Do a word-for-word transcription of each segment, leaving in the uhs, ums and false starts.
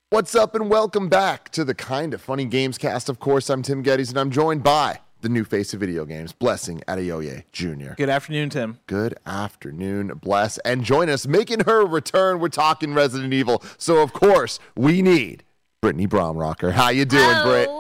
What's up and welcome back to the Kind of Funny Games cast. Of course, I'm Tim Geddes and I'm joined by the new face of video games, Blessing Adeoye Junior Good afternoon, Tim. Good afternoon, Bless. And join us, making her return, we're talking Resident Evil. So, of course, we need Brittany Bromrocker. How you doing, Hello. Britt?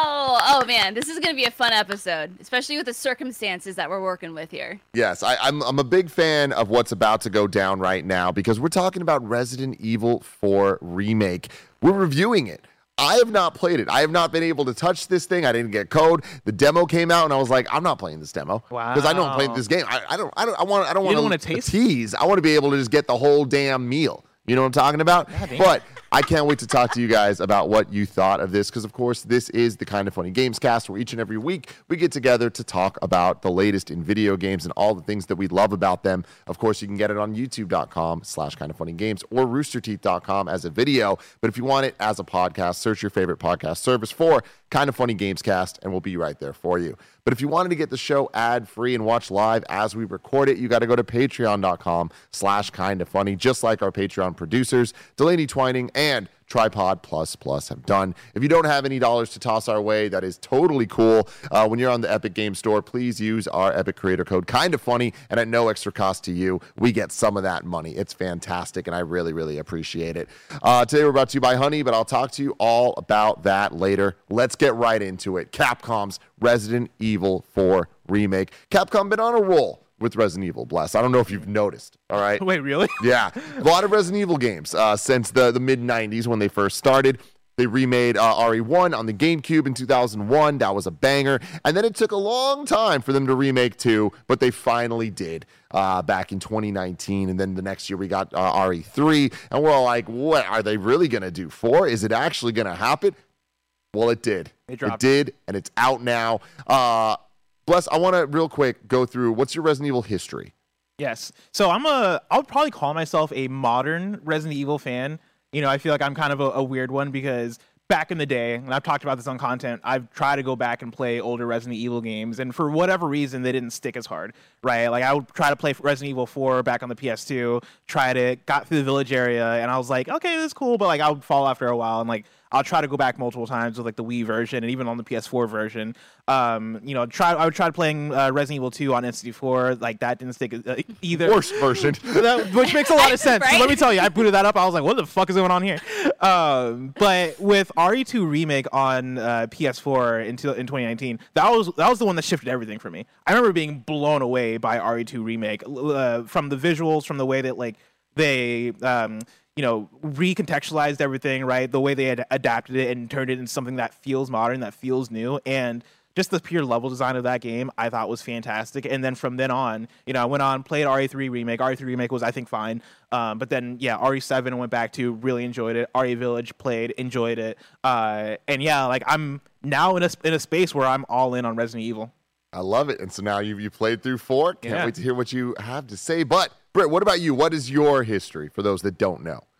Oh, man, this is going to be a fun episode, especially with the circumstances that we're working with here. Yes, I, I'm, I'm a big fan of what's about to go down right now because we're talking about Resident Evil four Remake. We're reviewing it. I have not played it. I have not been able to touch this thing. I didn't get code. The demo came out, and I was like, "I'm not playing this demo because I don't play this game. I, I don't. I don't. I want. I don't want to tease. I want to be able to just get the whole damn meal. You know what I'm talking about? But I can't wait to talk to you guys about what you thought of this because, of course, this is the Kind of Funny Games cast where each and every week we get together to talk about the latest in video games and all the things that we love about them. Of course, you can get it on youtube.com slash kind of funny games or rooster teeth dot com as a video. But if you want it as a podcast, search your favorite podcast service for Kind of Funny Games cast and we'll be right there for you. But if you wanted to get the show ad-free and watch live as we record it, you got to go to patreon.com slash kind of funny, just like our Patreon producers, Delaney Twining and Tripod Plus Plus have done. If you don't have any dollars to toss our way, that is totally cool. Uh, when you're on the Epic Game Store, please use our Epic Creator Code, Kind of Funny, and at no extra cost to you, we get some of that money. It's fantastic, and I really, really appreciate it. Uh, today we're brought to you by Honey, but I'll talk to you all about that later. Let's get right into it. Capcom's Resident Evil four Remake. Capcom been on a roll with Resident Evil, Bless. I don't know if you've noticed, all right? Wait, really? Yeah. A lot of Resident Evil games uh, since the, the mid nineties when they first started. They remade uh, R E one on the GameCube in two thousand one. That was a banger. And then it took a long time for them to remake two, but they finally did uh, back in twenty nineteen. And then the next year we got uh, R E three. And we're all like, what? Are they really going to do four? Is it actually going to happen? Well, it did. It, it did, and it's out now. Uh, Bless, I want to real quick go through what's your Resident Evil history? Yes. So I'm a, I would probably call myself a modern Resident Evil fan. You know, I feel like I'm kind of a, a weird one because back in the day, and I've talked about this on content, I've tried to go back and play older Resident Evil games, and for whatever reason, they didn't stick as hard, right? Like, I would try to play Resident Evil four back on the P S two, tried it, got through the village area, and I was like, okay, this is cool, but, like, I would fall after a while, and, like, I'll try to go back multiple times with like the Wii version and even on the P S four version. Um, you know, try I would try playing uh, Resident Evil two on N sixty-four. Like that didn't stick uh, either. Worst version, that, which makes a lot of sense. Right? Let me tell you, I booted that up. I was like, what the fuck is going on here? Um, but with R E two Remake on uh, P S four in, in twenty nineteen, that was that was the one that shifted everything for me. I remember being blown away by R E two Remake uh, from the visuals, from the way that like they. Um, you know, recontextualized everything, right? The way they had adapted it and turned it into something that feels modern, that feels new. And just the pure level design of that game, I thought was fantastic. And then from then on, you know, I went on, played R E three Remake. R E three Remake was, I think, fine. Um, but then, yeah, R E seven I went back to, really enjoyed it. R E Village played, enjoyed it. Uh, and yeah, like I'm now in a, in a space where I'm all in on Resident Evil. I love it. And so now you've you played through four. Can't yeah. wait to hear what you have to say. But, Britt, what about you? What is your history for those that don't know?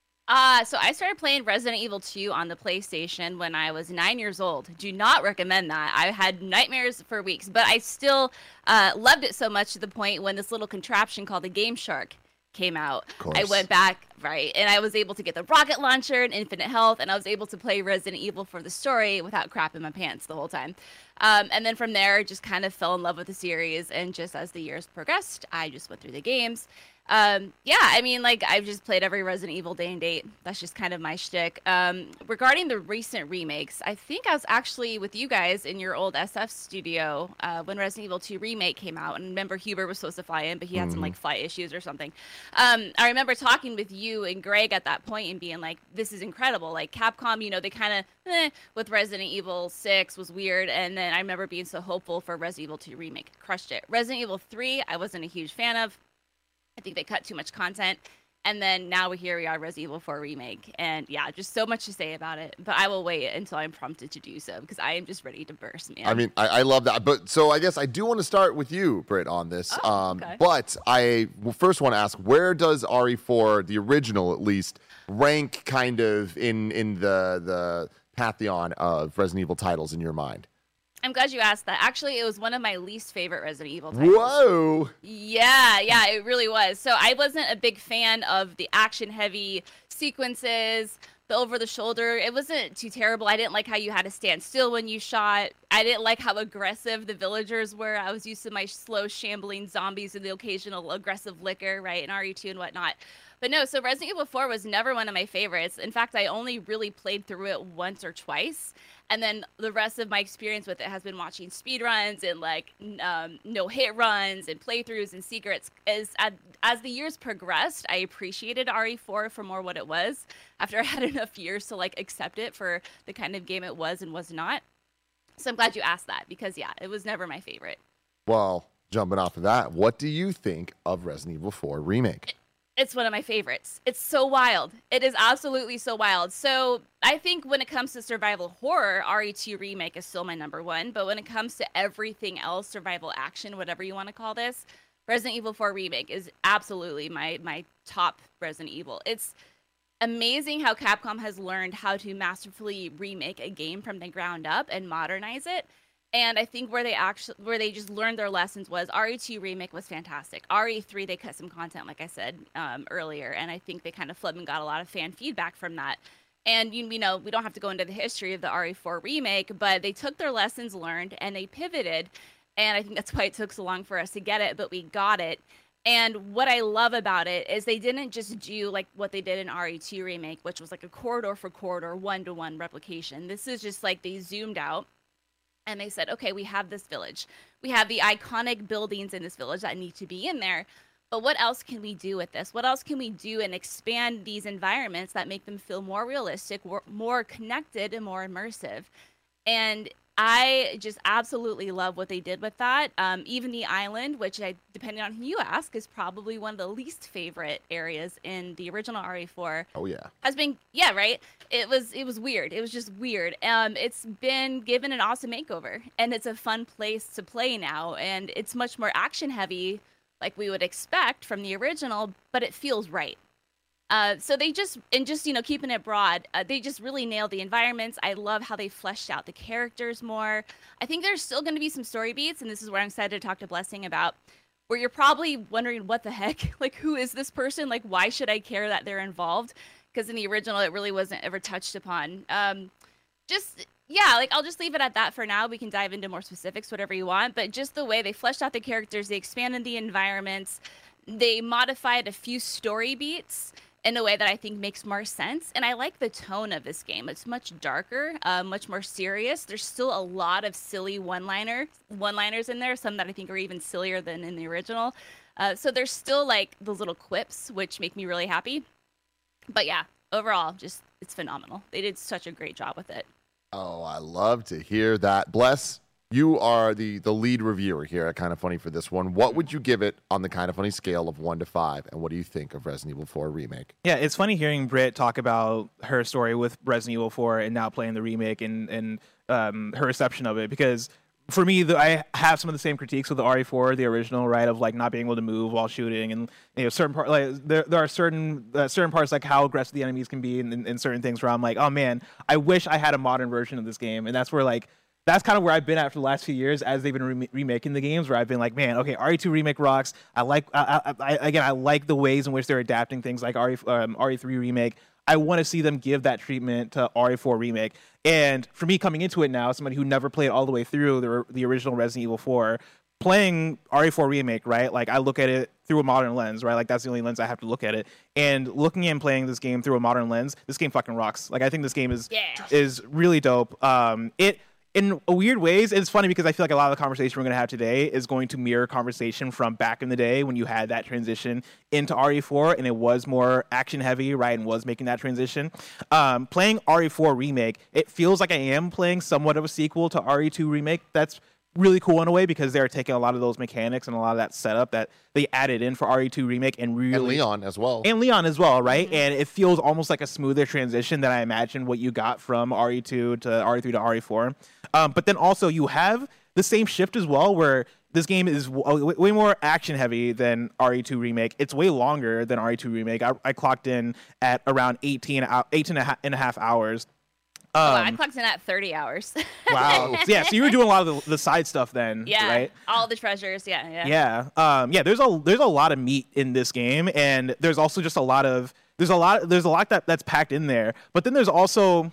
Uh, so I started playing Resident Evil two on the PlayStation when I was nine years old. Do not recommend that. I had nightmares for weeks, but I still uh, loved it so much to the point when this little contraption called the Game Shark came out. I went back, right, and I was able to get the rocket launcher and infinite health, and I was able to play Resident Evil for the story without crapping my pants the whole time. Um, and then from there, just kind of fell in love with the series, and just as the years progressed, I just went through the games. Um, yeah, I mean, like, I've just played every Resident Evil day and date. That's just kind of my shtick. Um, regarding the recent remakes, I think I was actually with you guys in your old S F studio uh, when Resident Evil two Remake came out. And remember, Huber was supposed to fly in, but he had mm-hmm. some, like, flight issues or something. Um, I remember talking with you and Greg at that point and being like, this is incredible. Like, Capcom, you know, they kind of, eh, with Resident Evil six was weird. And then I remember being so hopeful for Resident Evil two Remake. Crushed it. Resident Evil three, I wasn't a huge fan of. I think they cut too much content. And then now here we are, Resident Evil four Remake. And yeah, just so much to say about it. But I will wait until I'm prompted to do so because I am just ready to burst, man. I mean, I, I love that. But so I guess I do want to start with you, Britt, on this. Oh, um, okay. But I will first want to ask, where does R E four, the original at least, rank kind of in, in the, the pantheon of Resident Evil titles in your mind? I'm glad you asked that. Actually, it was one of my least favorite Resident Evil titles. Whoa! Yeah, yeah, it really was. So I wasn't a big fan of the action-heavy sequences, the over the shoulder, it wasn't too terrible. I didn't like how you had to stand still when you shot. I didn't like how aggressive the villagers were. I was used to my slow shambling zombies and the occasional aggressive licker, right, in R E two and whatnot. But no, so Resident Evil four was never one of my favorites. In fact, I only really played through it once or twice. And then the rest of my experience with it has been watching speedruns and like um, no hit runs and playthroughs and secrets. As, as the years progressed, I appreciated R E four for more what it was after I had enough years to like accept it for the kind of game it was and was not. So I'm glad you asked that because, yeah, it was never my favorite. Well, jumping off of that, what do you think of Resident Evil four Remake? It's one of my favorites. It's so wild. It is absolutely so wild. So I think when it comes to survival horror, R E two Remake is still my number one. But when it comes to everything else, survival action, whatever you want to call this, Resident Evil four Remake is absolutely my my top Resident Evil. It's amazing how Capcom has learned how to masterfully remake a game from the ground up and modernize it. And I think where they actually, where they just learned their lessons was R E two Remake was fantastic. R E three, they cut some content, like I said um, earlier, and I think they kind of flipped and got a lot of fan feedback from that. And you, you know, we don't have to go into the history of the R E four Remake, but they took their lessons learned and they pivoted. And I think that's why it took so long for us to get it, but we got it. And what I love about it is they didn't just do like what they did in R E two Remake, which was like a corridor for corridor, one-to-one replication. This is just like they zoomed out. And they said, okay, we have this village. We have the iconic buildings in this village that need to be in there. But what else can we do with this? What else can we do and expand these environments that make them feel more realistic, more connected, and more immersive? And I just absolutely love what they did with that. Um, even the island, which I, depending on who you ask, is probably one of the least favorite areas in the original R E four. Oh yeah, has been yeah right. It was it was weird. It was just weird. Um, it's been given an awesome makeover, and it's a fun place to play now. And it's much more action heavy, like we would expect from the original, but it feels right. Uh, so they just, and just, you know, keeping it broad, uh, they just really nailed the environments. I love how they fleshed out the characters more. I think there's still going to be some story beats, and this is where I'm excited to talk to Blessing about, where you're probably wondering, what the heck? Like, who is this person? Like, why should I care that they're involved? Because in the original, it really wasn't ever touched upon. Um, just, yeah, like, I'll just leave it at that for now. We can dive into more specifics, whatever you want. But just the way they fleshed out the characters, they expanded the environments, they modified a few story beats in a way that I think makes more sense. And I like the tone of this game. It's much darker, uh, much more serious. There's still a lot of silly one-liner, one-liners in there, some that I think are even sillier than in the original. Uh, so there's still like those little quips, which make me really happy. But yeah, overall, just it's phenomenal. They did such a great job with it. Oh, I love to hear that. Bless, you are the, the lead reviewer here at Kind of Funny for this one. What would you give it on the Kind of Funny scale of one to five? And what do you think of Resident Evil four Remake? Yeah, it's funny hearing Britt talk about her story with Resident Evil four and now playing the remake and, and um, her reception of it. Because for me, the, I have some of the same critiques with the R E four, the original, right, of like not being able to move while shooting, and you know certain part like there there are certain uh, certain parts like how aggressive the enemies can be, and, and, and certain things where I'm like, oh man, I wish I had a modern version of this game, and that's where like. That's kind of where I've been at for the last few years as they've been re- remaking the games, where I've been like, man, okay, R E two Remake rocks. I like, I, I, I, again, I like the ways in which they're adapting things like R E, um, R E three Remake. I want to see them give that treatment to R E four Remake. And for me coming into it now, somebody who never played all the way through the, the original Resident Evil four, playing R E four Remake, right? Like I look at it through a modern lens, right? Like that's the only lens I have to look at it. And looking and playing this game through a modern lens, this game fucking rocks. Like I think this game is yeah. is really dope. Um, it. In weird ways, it's funny because I feel like a lot of the conversation we're going to have today is going to mirror conversation from back in the day when you had that transition into R E four and it was more action heavy, right, and was making that transition. Um, playing R E four Remake, it feels like I am playing somewhat of a sequel to R E two Remake. That's really cool in a way because they're taking a lot of those mechanics and a lot of that setup that they added in for R E two Remake and really... And Leon as well. And Leon as well, right? Mm-hmm. And it feels almost like a smoother transition than I imagine what you got from R E two to R E three to R E four. Um, but then also you have the same shift as well where this game is w- way more action heavy than R E two Remake. It's way longer than R E two Remake. I, I clocked in at around eighteen, eighteen and a half hours. Um, oh, I clocked in at thirty hours. Wow. So, yeah, so you were doing a lot of the, the side stuff then, yeah, right? All the treasures, yeah, yeah. Yeah. Um, yeah, there's a there's a lot of meat in this game, and there's also just a lot of there's a lot there's a lot that that's packed in there. But then there's also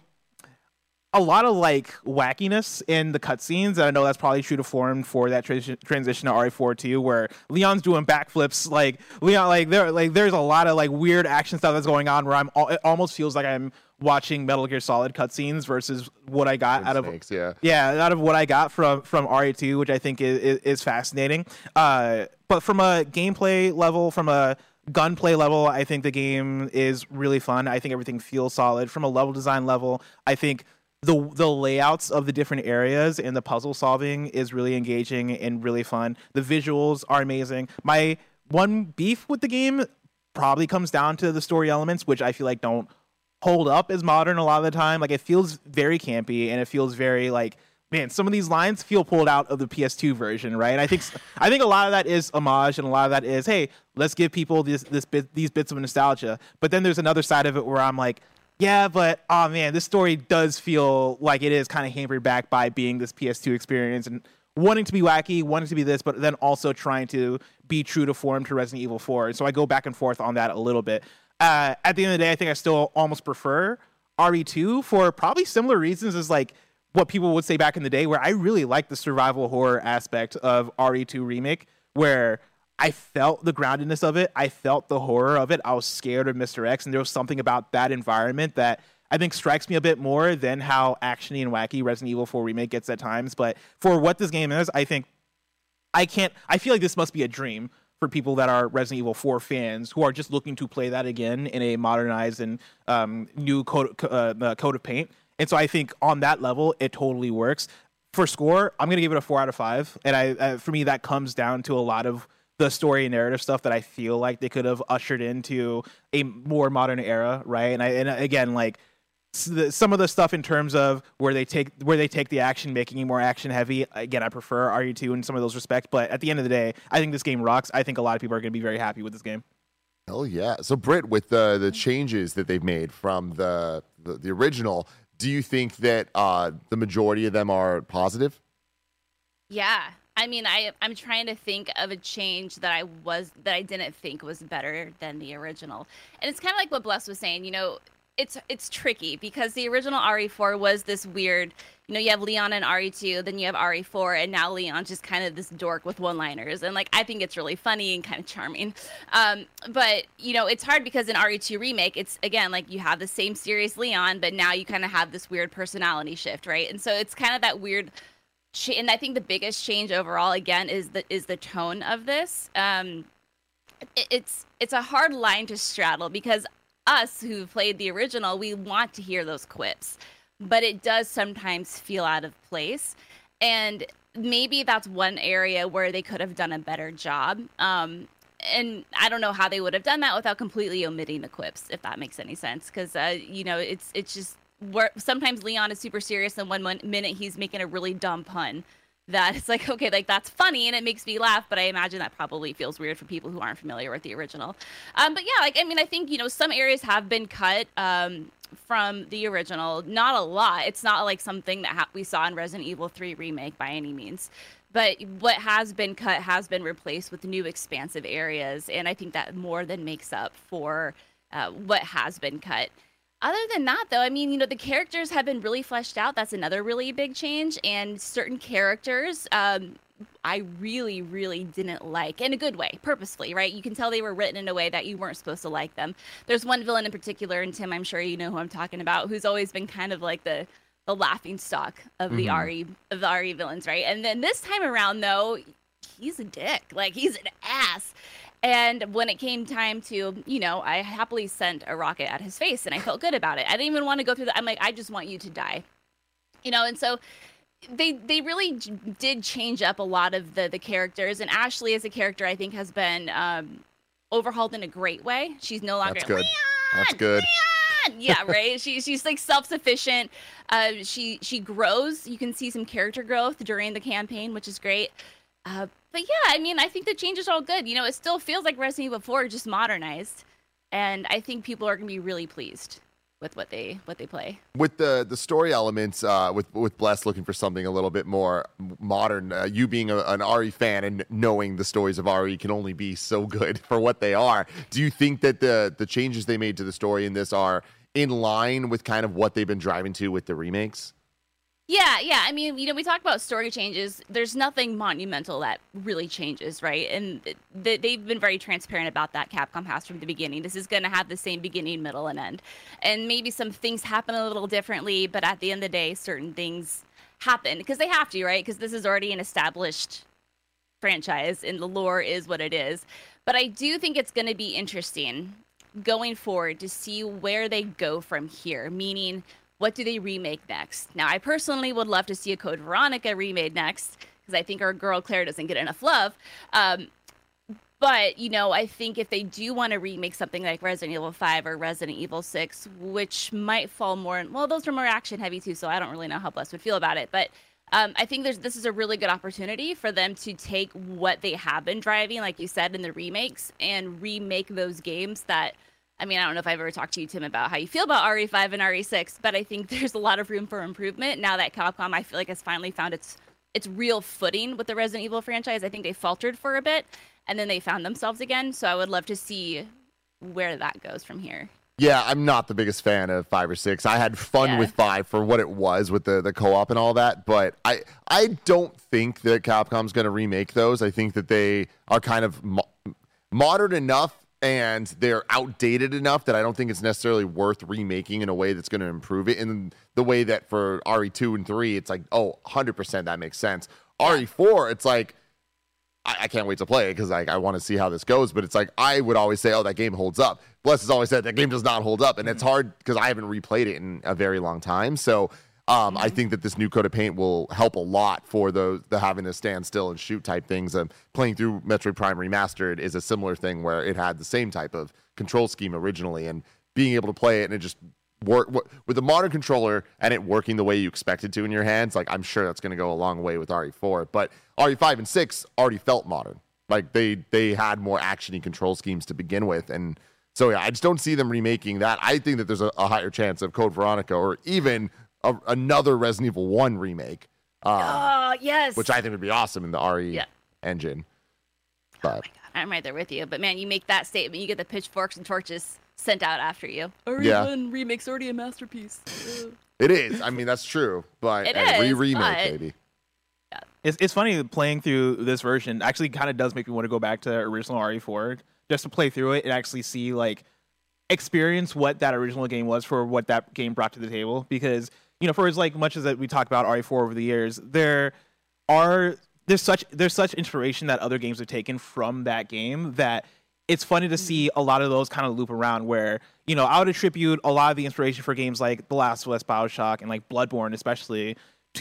a lot of like wackiness in the cutscenes, and I know that's probably true to form for that transition transition to R E four too, where Leon's doing backflips. Like Leon, like there, like there's a lot of like weird action stuff that's going on where I'm. It almost feels like I'm watching Metal Gear Solid cutscenes versus what I got out Snakes, of yeah, yeah, out of what I got from from R E two, which I think is is, is fascinating. Uh, but from a gameplay level, from a gunplay level, I think the game is really fun. I think everything feels solid. From a level design level, I think the the layouts of the different areas and the puzzle solving is really engaging and really fun. The visuals are amazing. My one beef with the game probably comes down to the story elements, which I feel like don't hold up as modern a lot of the time. Like, it feels very campy, and it feels very like, man, some of these lines feel pulled out of the P S two version, right? And I think I think a lot of that is homage, and a lot of that is, hey, let's give people this this bit these bits of nostalgia. But then there's another side of it where I'm like, yeah, but oh man, this story does feel like it is kind of hampered back by being this P S two experience and wanting to be wacky, wanting to be this, but then also trying to be true to form to Resident Evil four. And so I go back and forth on that a little bit. Uh, at the end of the day, I think I still almost prefer R E two for probably similar reasons as like what people would say back in the day, where I really like the survival horror aspect of R E two Remake, where I felt the groundedness of it. I felt the horror of it. I was scared of Mister X, and there was something about that environment that I think strikes me a bit more than how actiony and wacky Resident Evil four Remake gets at times. But for what this game is, I think I can't, I feel like this must be a dream for people that are Resident Evil four fans who are just looking to play that again in a modernized and um, new coat, uh, coat of paint. And so I think on that level, it totally works. For score, I'm going to give it a four out of five. And I, uh, for me, that comes down to a lot of the story and narrative stuff that I feel like they could have ushered into a more modern era, right? And I, and again, like some of the stuff in terms of where they take where they take the action, making it more action heavy. Again, I prefer R E two in some of those respects, but at the end of the day, I think this game rocks. I think a lot of people are going to be very happy with this game. Hell yeah! So Britt, with the the changes that they've made from the the, the original, do you think that uh, the majority of them are positive? Yeah. I mean, I, I'm trying to think of a change that I was that I didn't think was better than the original. And it's kind of like what Bless was saying, you know, it's it's tricky because the original R E four was this weird, you know, you have Leon in R E two, then you have R E four, and now Leon's just kind of this dork with one-liners. And, like, I think it's really funny and kind of charming. Um, but, you know, it's hard because in R E two Remake, it's, again, like, you have the same serious Leon, but now you kind of have this weird personality shift, right? And so it's kind of that weird... And I think the biggest change overall, again, is the is the tone of this. Um, it, it's it's a hard line to straddle because us who played the original, we want to hear those quips, but it does sometimes feel out of place. And maybe that's one area where they could have done a better job. Um, and I don't know how they would have done that without completely omitting the quips, if that makes any sense. Because uh, you know, it's it's just. Where sometimes Leon is super serious and one minute he's making a really dumb pun that it's like, okay, like that's funny and it makes me laugh, but I imagine that probably feels weird for people who aren't familiar with the original. Um, but yeah, like, I mean, I think, you know, some areas have been cut um, from the original, not a lot. It's not like something that ha- we saw in Resident Evil three Remake by any means. But what has been cut has been replaced with new expansive areas, and I think that more than makes up for uh, what has been cut. Other than that, though, I mean, you know, the characters have been really fleshed out. That's another really big change. And certain characters, um, I really, really didn't like in a good way, purposefully, right? You can tell they were written in a way that you weren't supposed to like them. There's one villain in particular, and Tim, I'm sure you know who I'm talking about, who's always been kind of like the the laughing stock of mm-hmm. the R E of the R E villains, right? And then this time around, though, he's a dick. Like, he's an ass. And when it came time to, you know, I happily sent a rocket at his face and I felt good about it. I didn't even want to go through that. I'm like, I just want you to die. You know, and so they they really did change up a lot of the, the characters. And Ashley as a character, I think, has been um, overhauled in a great way. She's no longer... That's good. Leon, That's good. Leon! Yeah, right? she, she's like self-sufficient. Uh, she, she grows. You can see some character growth during the campaign, which is great. Uh, but yeah, I mean, I think the changes are all good. You know, it still feels like Resident Evil four just modernized. And I think people are going to be really pleased. with what they what they play. With the the story elements, uh, with with Bless looking for something a little bit more modern, uh, you being a, an R E fan and knowing the stories of R E can only be so good for what they are. Do you think that the the changes they made to the story in this are in line with kind of what they've been driving to with the remakes? Yeah, yeah. I mean, you know, we talk about story changes. There's nothing monumental that really changes, right? And th- they've been very transparent about that. Capcom has from the beginning. This is going to have the same beginning, middle, and end. And maybe some things happen a little differently, but at the end of the day, certain things happen because they have to, right? Because this is already an established franchise, and the lore is what it is. But I do think it's going to be interesting going forward to see where they go from here, meaning what do they remake next? Now, I personally would love to see a Code Veronica remade next because I think our girl Claire doesn't get enough love. Um, but, you know, I think if they do want to remake something like Resident Evil five or Resident Evil six, which might fall more in, well, those are more action heavy too, so I don't really know how Bless would feel about it. But um, I think there's this is a really good opportunity for them to take what they have been driving, like you said, in the remakes and remake those games that, I mean, I don't know if I've ever talked to you, Tim, about how you feel about R E five and R E six, but I think there's a lot of room for improvement now that Capcom, I feel like, has finally found its its real footing with the Resident Evil franchise. I think they faltered for a bit, and then they found themselves again. So I would love to see where that goes from here. Yeah, I'm not the biggest fan of five or six. I had fun yeah. with five for what it was with the, the co-op and all that, but I I don't think that Capcom's going to remake those. I think that they are kind of mo- modern enough and they're outdated enough that I don't think it's necessarily worth remaking in a way that's going to improve it in the way that for R E two and three, it's like, oh, one hundred percent that makes sense. Yeah. R E four, it's like, I, I can't wait to play it because like, I want to see how this goes, but it's like, I would always say, oh, that game holds up. Bless has always said that game does not hold up, and mm-hmm. it's hard because I haven't replayed it in a very long time, so Um, mm-hmm. I think that this new coat of paint will help a lot for those the having to stand still and shoot type things. Um, playing through Metroid Prime Remastered is a similar thing where it had the same type of control scheme originally, and being able to play it and it just work w- with a modern controller and it working the way you expect it to in your hands. Like I'm sure that's going to go a long way with R E four, but R E five and six already felt modern. Like they they had more actiony control schemes to begin with, and so yeah, I just don't see them remaking that. I think that there's a, a higher chance of Code Veronica or even A, another Resident Evil one remake. Um, oh, yes. Which I think would be awesome in the R E yeah. engine. But. Oh, my God. I'm right there with you. But, man, you make that statement, you get the pitchforks and torches sent out after you. R E one yeah. remake's already a masterpiece. It is. I mean, that's true. But it uh, is, re-remake, but... baby. Yeah. It's, it's funny, playing through this version actually kind of does make me want to go back to original R E four just to play through it and actually see, like, experience what that original game was for what that game brought to the table. Because you know, for as like much as that we talk about R E four over the years, there are there's such there's such inspiration that other games have taken from that game that it's funny to see a lot of those kind of loop around. Where you know, I would attribute a lot of the inspiration for games like The Last of Us, BioShock, and like Bloodborne, especially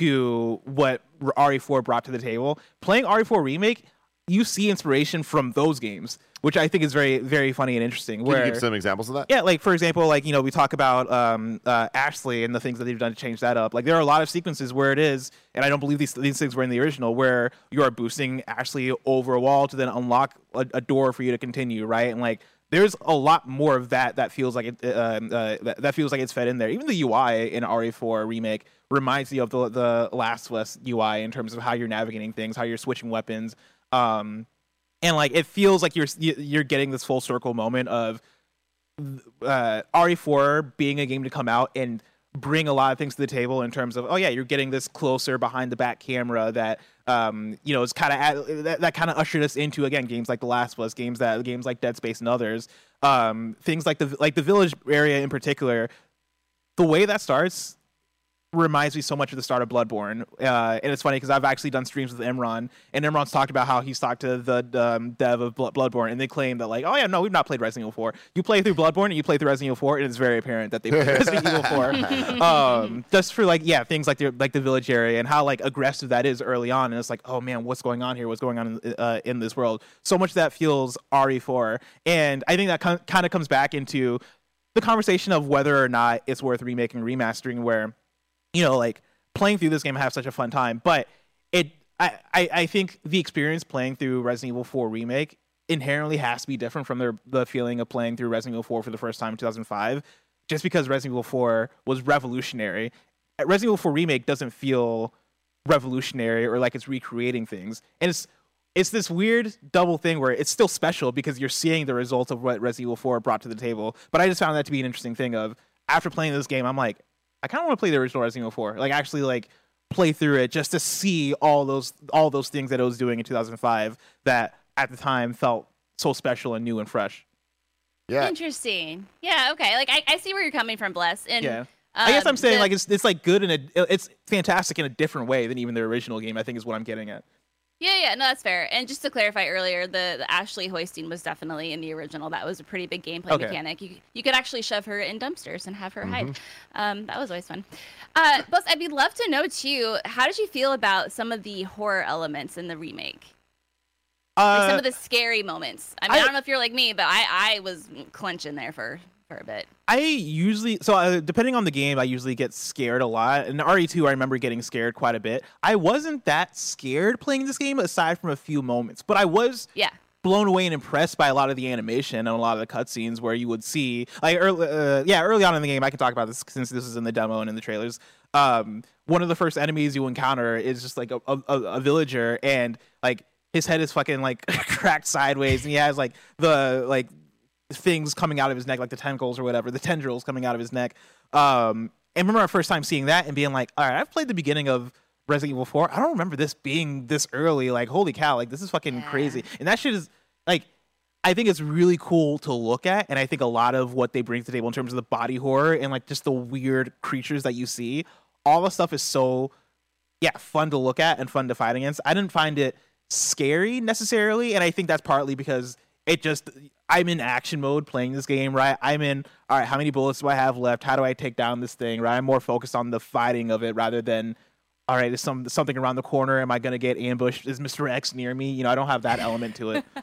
to what R E four brought to the table. Playing R E four Remake, you see inspiration from those games, which I think is very, very funny and interesting. Can where, you give some examples of that? Yeah, like, for example, like, you know, we talk about um, uh, Ashley and the things that they've done to change that up. Like, there are a lot of sequences where it is, and I don't believe these these things were in the original, where you are boosting Ashley over a wall to then unlock a, a door for you to continue, right? And, like, there's a lot more of that that feels like it uh, uh, that, that feels like it's fed in there. Even the U I in R E four Remake reminds you of the, the Last of Us U I in terms of how you're navigating things, how you're switching weapons. Um, and like it feels like you're you're getting this full circle moment of uh, R E four being a game to come out and bring a lot of things to the table in terms of, oh yeah, you're getting this closer behind the back camera that um, you know is kind of that, that kind of ushered us into again games like The Last of Us, games that games like Dead Space and others, um, things like the like the village area in particular. The way that starts reminds me so much of the start of Bloodborne, uh, and it's funny because I've actually done streams with Imran, and Imran's talked about how he's talked to the um, dev of Bloodborne, and they claim that like, oh yeah, no, we've not played Resident Evil four. You play through Bloodborne and you play through Resident Evil four, and it's very apparent that they played Resident Evil four. Um, just for like, yeah, things like the like the village area and how like aggressive that is early on, and it's like, oh man, what's going on here? What's going on in, uh, in this world? So much of that feels R E four, and I think that com- kind of comes back into the conversation of whether or not it's worth remaking and remastering, where you know, like playing through this game, I have such a fun time, but it, I, I, I think the experience playing through Resident Evil four Remake inherently has to be different from the the feeling of playing through Resident Evil four for the first time in two thousand five. just because Resident Evil four was revolutionary, Resident Evil four Remake doesn't feel revolutionary or like it's recreating things. And it's it's this weird double thing where it's still special because you're seeing the results of what Resident Evil four brought to the table. But I just found that to be an interesting thing of, after playing this game, I'm like, I kind of want to play the original Resident Evil four. Like, actually, like, play through it just to see all those all those things that it was doing in two thousand five that at the time felt so special and new and fresh. Yeah. Interesting. Yeah, okay. Like, I, I see where you're coming from, Bless. And, yeah. Um, I guess I'm saying, the, like, it's it's like good in a, it's fantastic in a different way than even the original game, I think is what I'm getting at. Yeah, yeah, no, that's fair. And just to clarify earlier, the, the Ashley hoisting was definitely in the original. That was a pretty big gameplay Okay. mechanic. You you could actually shove her in dumpsters and have her Mm-hmm. hide. Um, that was always fun. Uh, Plus, I'd be love to know too. How did you feel about some of the horror elements in the remake? Uh, Like some of the scary moments. I mean, I, I- don't know if you're like me, but I I was clenching there for for a bit. I usually, so uh, depending on the game, I usually get scared a lot. In R E two, I remember getting scared quite a bit. I wasn't that scared playing this game aside from a few moments, but I was Yeah. blown away and impressed by a lot of the animation and a lot of the cutscenes where you would see, like, early, uh, yeah, early on in the game, I can talk about this since this is in the demo and in the trailers. Um, one of the first enemies you encounter is just like a, a, a villager, and like his head is fucking like cracked sideways, and he has like the like things coming out of his neck, like the tentacles or whatever, the tendrils coming out of his neck. Um, and remember our first time seeing that and being like, all right, I've played the beginning of Resident Evil four. I don't remember this being this early. Like, holy cow, like this is fucking Yeah. crazy. And that shit is like, I think it's really cool to look at. And I think a lot of what they bring to the table in terms of the body horror and like just the weird creatures that you see, all the stuff is so, yeah, fun to look at and fun to fight against. I didn't find it scary necessarily. And I think that's partly because it just, I'm in action mode playing this game, right? I'm in, all right, how many bullets do I have left? How do I take down this thing, right? I'm more focused on the fighting of it rather than, all right, is some something around the corner? Am I going to get ambushed? Is Mister X near me? You know, I don't have that element to it.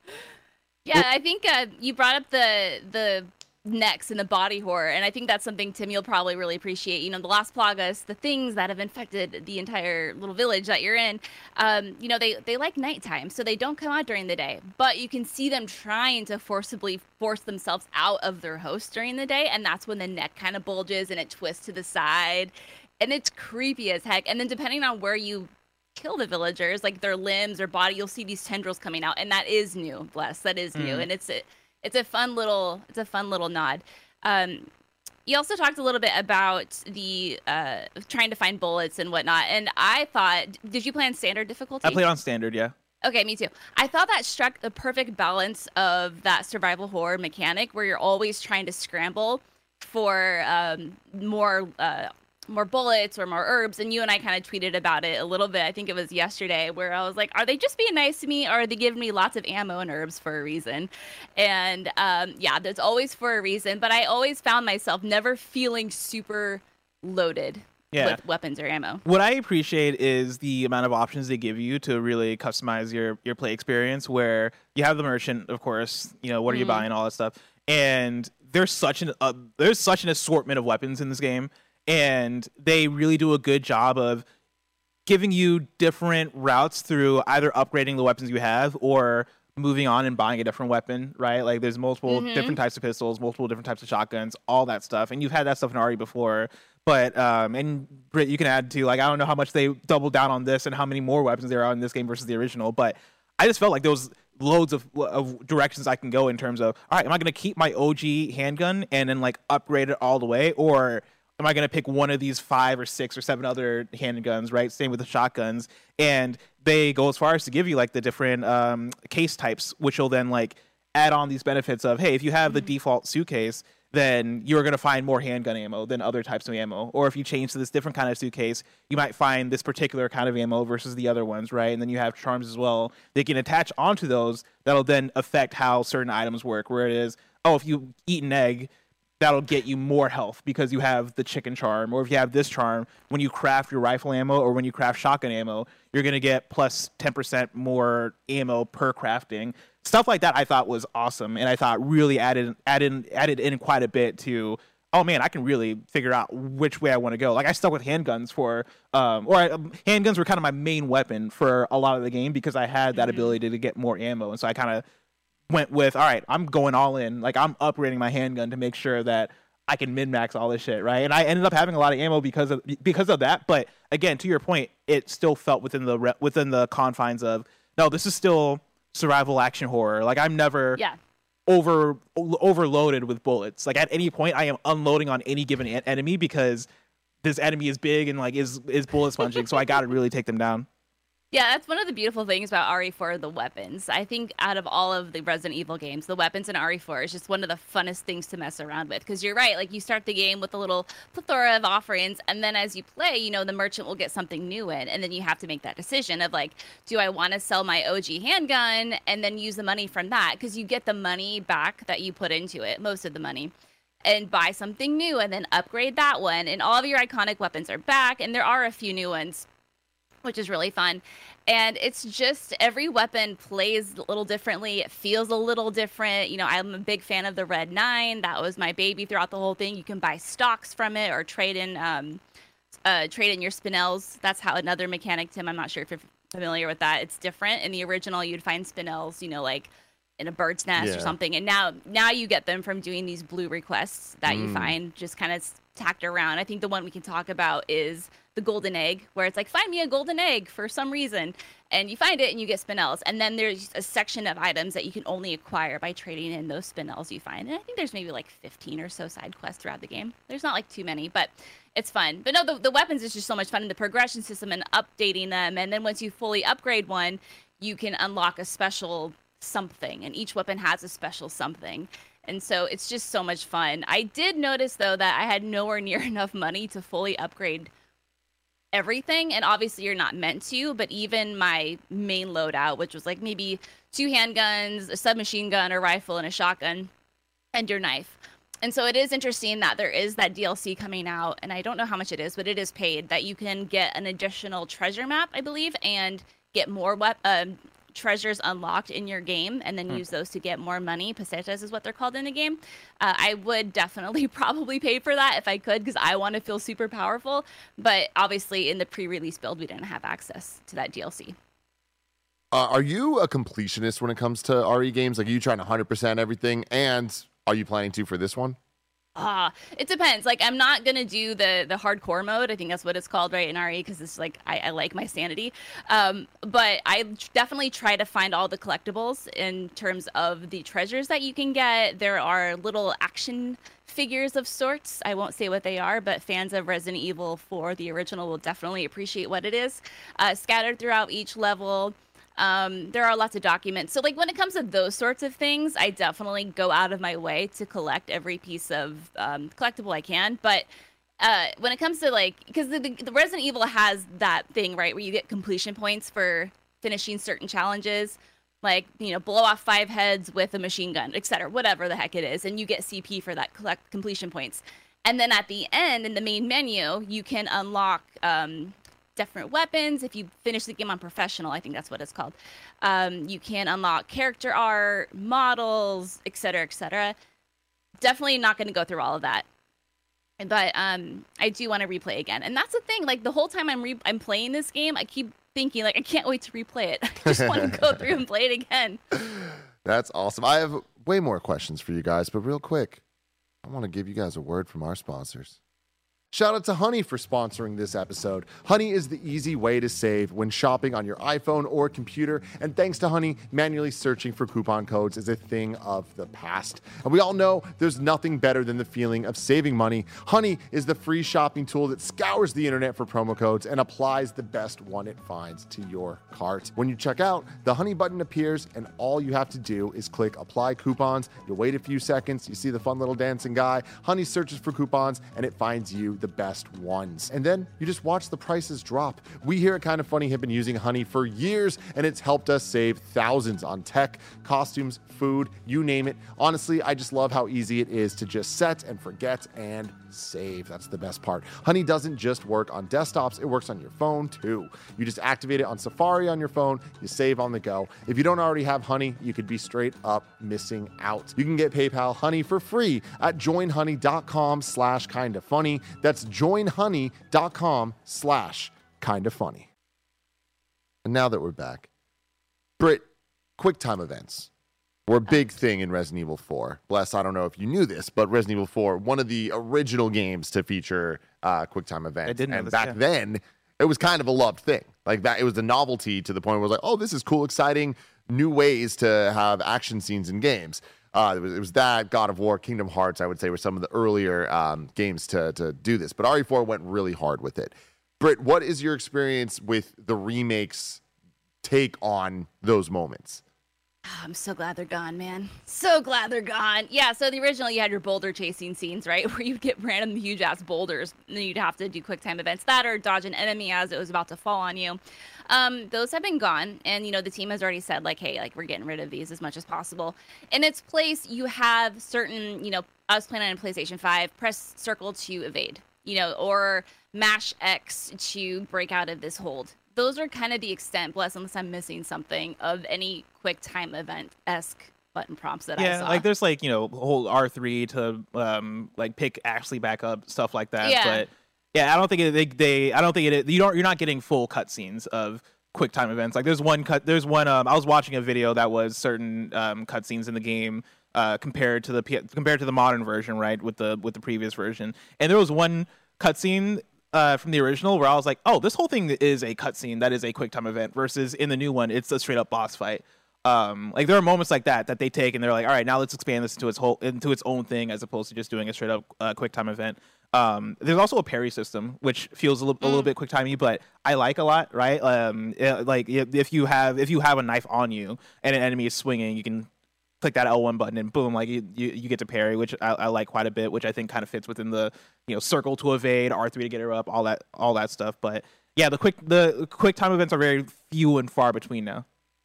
Yeah, I think uh, you brought up the the necks and the body horror, and I think that's something, Tim, you'll probably really appreciate. You know, the Las Plagas, the things that have infected the entire little village that you're in, um, you know, they, they like nighttime, so they don't come out during the day. But you can see them trying to forcibly force themselves out of their host during the day, and that's when the neck kind of bulges and it twists to the side. And it's creepy as heck. And then depending on where you kill the villagers, like their limbs or body, you'll see these tendrils coming out, and that is new. Bless, that is new, Mm. and it's a, it's a fun little, it's a fun little nod. Um, you also talked a little bit about the uh, trying to find bullets and whatnot, and I thought, did you play on standard difficulty? I played on standard, yeah. Okay, me too. I thought that struck the perfect balance of that survival horror mechanic, where you're always trying to scramble for um, more. Uh, more bullets or more herbs, and you and I kind of tweeted about it a little bit. I think it was yesterday, where I was like, are they just being nice to me, or are they giving me lots of ammo and herbs for a reason? And um, yeah, there's always for a reason, but I always found myself never feeling super loaded Yeah. with weapons or ammo. What I appreciate is the amount of options they give you to really customize your your play experience, where you have the merchant, of course, you know, what are you Mhm. buying, all that stuff. And there's such an uh, there's such an assortment of weapons in this game, and they really do a good job of giving you different routes through either upgrading the weapons you have or moving on and buying a different weapon, right? Like there's multiple Mhm. different types of pistols, multiple different types of shotguns, all that stuff. And you've had that stuff in R E before. But um and Britt, you can add to, like, I don't know how much they doubled down on this and how many more weapons there are in this game versus the original, but I just felt like there was loads of, of directions I can go in terms of, all right, am I gonna keep my O G handgun and then like upgrade it all the way, or am I going to pick one of these five or six or seven other handguns, right? Same with the shotguns. And they go as far as to give you like the different um, case types, which will then like add on these benefits of, hey, if you have the default suitcase, then you're going to find more handgun ammo than other types of ammo. Or if you change to this different kind of suitcase, you might find this particular kind of ammo versus the other ones, right? And then you have charms as well. They can attach onto those that'll then affect how certain items work, where it is, oh, if you eat an egg, that'll get you more health because you have the chicken charm. Or if you have this charm, when you craft your rifle ammo or when you craft shotgun ammo, you're going to get plus ten percent more ammo per crafting. Stuff like that I thought was awesome, and I thought really added added added in quite a bit to, oh man, I can really figure out which way I want to go. Like I stuck with handguns for, um, or I, um, handguns were kind of my main weapon for a lot of the game because I had that Mhm. ability to get more ammo, and so I kind of went with, all right, I'm going all in. Like I'm upgrading my handgun to make sure that I can min-max all this shit, right? And I ended up having a lot of ammo because of because of that. But again, to your point, it still felt within the re- within the confines of, no, this is still survival action horror. Like, I'm never yeah. over overloaded with bullets. Like, at any point, I am unloading on any given en- enemy because this enemy is big and like is is bullet sponging. So I got to really take them down. Yeah, that's one of the beautiful things about R E four, the weapons. I think out of all of the Resident Evil games, the weapons in R E four is just one of the funnest things to mess around with. Because you're right, like you start the game with a little plethora of offerings, and then as you play, you know, the merchant will get something new in, and then you have to make that decision of like, do I want to sell my O G handgun and then use the money from that? Because you get the money back that you put into it, most of the money, and buy something new and then upgrade that one. And all of your iconic weapons are back, and there are a few new ones, which is really fun. And it's just every weapon plays a little differently. It feels a little different. You know, I'm a big fan of the Red nine. That was my baby throughout the whole thing. You can buy stocks from it or trade in um, uh, trade in your spinels. That's how another mechanic, Tim. I'm not sure if you're familiar with that. It's different. In the original, you'd find spinels, you know, like in a bird's nest yeah. or something. And now now you get them from doing these blue requests that mm. you find just kind of tacked around. I think the one we can talk about is the golden egg, where it's like, find me a golden egg for some reason, and you find it and you get spinels. And then there's a section of items that you can only acquire by trading in those spinels you find. And I think there's maybe like fifteen or so side quests throughout the game. There's not like too many, but it's fun. But no, the, the weapons is just so much fun, and the progression system and updating them. And then once you fully upgrade one, you can unlock a special something, and each weapon has a special something. And so it's just so much fun. I did notice, though, that I had nowhere near enough money to fully upgrade everything, and obviously you're not meant to, but even my main loadout, which was like maybe two handguns, a submachine gun, a rifle, and a shotgun, and your knife. And so it is interesting that there is that D L C coming out, and I don't know how much it is, but it is paid, that you can get an additional treasure map, I believe, and get more wep- uh, treasures unlocked in your game, and then hmm. use those to get more money. Pesetas is what they're called in the game. Uh, I would definitely probably pay for that if I could, because I want to feel super powerful. But obviously in the pre-release build, we didn't have access to that D L C. Uh, are you a completionist when it comes to R E games? Like, are you trying to one hundred percent everything? And are you planning to for this one? Ah, uh, it depends. Like, I'm not gonna do the the hardcore mode. I think that's what it's called, right, in R E, because it's like I, I like my sanity. Um, but I definitely try to find all the collectibles in terms of the treasures that you can get. There are little action figures of sorts. I won't say what they are, but fans of Resident Evil four, the original, will definitely appreciate what it is. Uh, scattered throughout each level. Um, there are lots of documents. So, like, when it comes to those sorts of things, I definitely go out of my way to collect every piece of um, collectible I can. But uh, when it comes to, like, because the, the, the Resident Evil has that thing, right, where you get completion points for finishing certain challenges, like, you know, blow off five heads with a machine gun, et cetera, whatever the heck it is. And you get C P for that collect completion points. And then at the end, in the main menu, you can unlock Um, different weapons. If you finish the game on professional, I think that's what it's called, um, you can unlock character art, models, et cetera, et cetera. Definitely not going to go through all of that, but um, I do want to replay again. And that's the thing, like, the whole time I'm re- I'm playing this game, I keep thinking, like, I can't wait to replay it. I just want to go through and play it again. That's awesome. I have way more questions for you guys, but real quick, I want to give you guys a word from our sponsors. Shout out to Honey for sponsoring this episode. Honey is the easy way to save when shopping on your iPhone or computer. And thanks to Honey, manually searching for coupon codes is a thing of the past. And we all know there's nothing better than the feeling of saving money. Honey is the free shopping tool that scours the internet for promo codes and applies the best one it finds to your cart. When you check out, the Honey button appears, and all you have to do is click Apply Coupons. You'll wait a few seconds. You see the fun little dancing guy. Honey searches for coupons, and it finds you the best ones. And then you just watch the prices drop. We here at Kinda Funny have been using Honey for years, and it's helped us save thousands on tech, costumes, food, you name it. Honestly, I just love how easy it is to just set and forget and save. That's the best part. Honey doesn't just work on desktops, it works on your phone too. You just activate it on Safari on your phone, you save on the go. If you don't already have Honey, you could be straight up missing out. You can get PayPal Honey for free at joinhoney.com slash kinda funny. That's joinhoney.com slash kinda funny. And now that we're back, Britt, quick time events. were a big thing in Resident Evil four. Bless, I don't know if you knew this, but Resident Evil four, one of the original games to feature uh, QuickTime events. I didn't know and this, back yeah. then, it was kind of a loved thing. Like that, it was a novelty to the point where it was like, oh, this is cool, exciting, new ways to have action scenes in games. Uh, it was, it was that, God of War, Kingdom Hearts, I would say, were some of the earlier um, games to to do this. But R E four went really hard with it. Britt, what is your experience with the remakes take on those moments? Oh, I'm so glad they're gone, man. So glad they're gone. Yeah, so the original, you had your boulder chasing scenes, right? Where you'd get random huge ass boulders, and then you'd have to do quick time events that or dodge an enemy as it was about to fall on you. Um, those have been gone, and you know the team has already said like, hey, like we're getting rid of these as much as possible. In its place, you have certain, you know, I was playing on PlayStation five, press circle to evade, you know, or mash X to break out of this hold. Those are kind of the extent, bless, unless I'm missing something, of any quick time event-esque button prompts that yeah, I saw. like there's like, you know, hold R three to um like pick Ashley back up, stuff like that. Yeah. But yeah, I don't think it, they they I don't think it you don't you're not getting full cutscenes of quick time events. Like there's one cut there's one um I was watching a video that was certain um cutscenes in the game uh compared to the P- compared to the modern version, right, with the with the previous version. And there was one cutscene Uh, from the original, where I was like, "Oh, this whole thing is a cutscene that is a quick time event." Versus in the new one, it's a straight up boss fight. Um, like there are moments like that that they take and they're like, "All right, now let's expand this into its whole into its own thing," as opposed to just doing a straight up uh, quick time event. Um, there's also a parry system, which feels a, li- a little bit quick timey, but I like a lot. Right? Um, it, like if you have if you have a knife on you and an enemy is swinging, you can click that L one button and boom, like you, you, you get to parry, which I, I like quite a bit, which I think kind of fits within the, you know, circle to evade, R three to get her up, all that all that stuff. But yeah, the quick the quick time events are very few and far between now.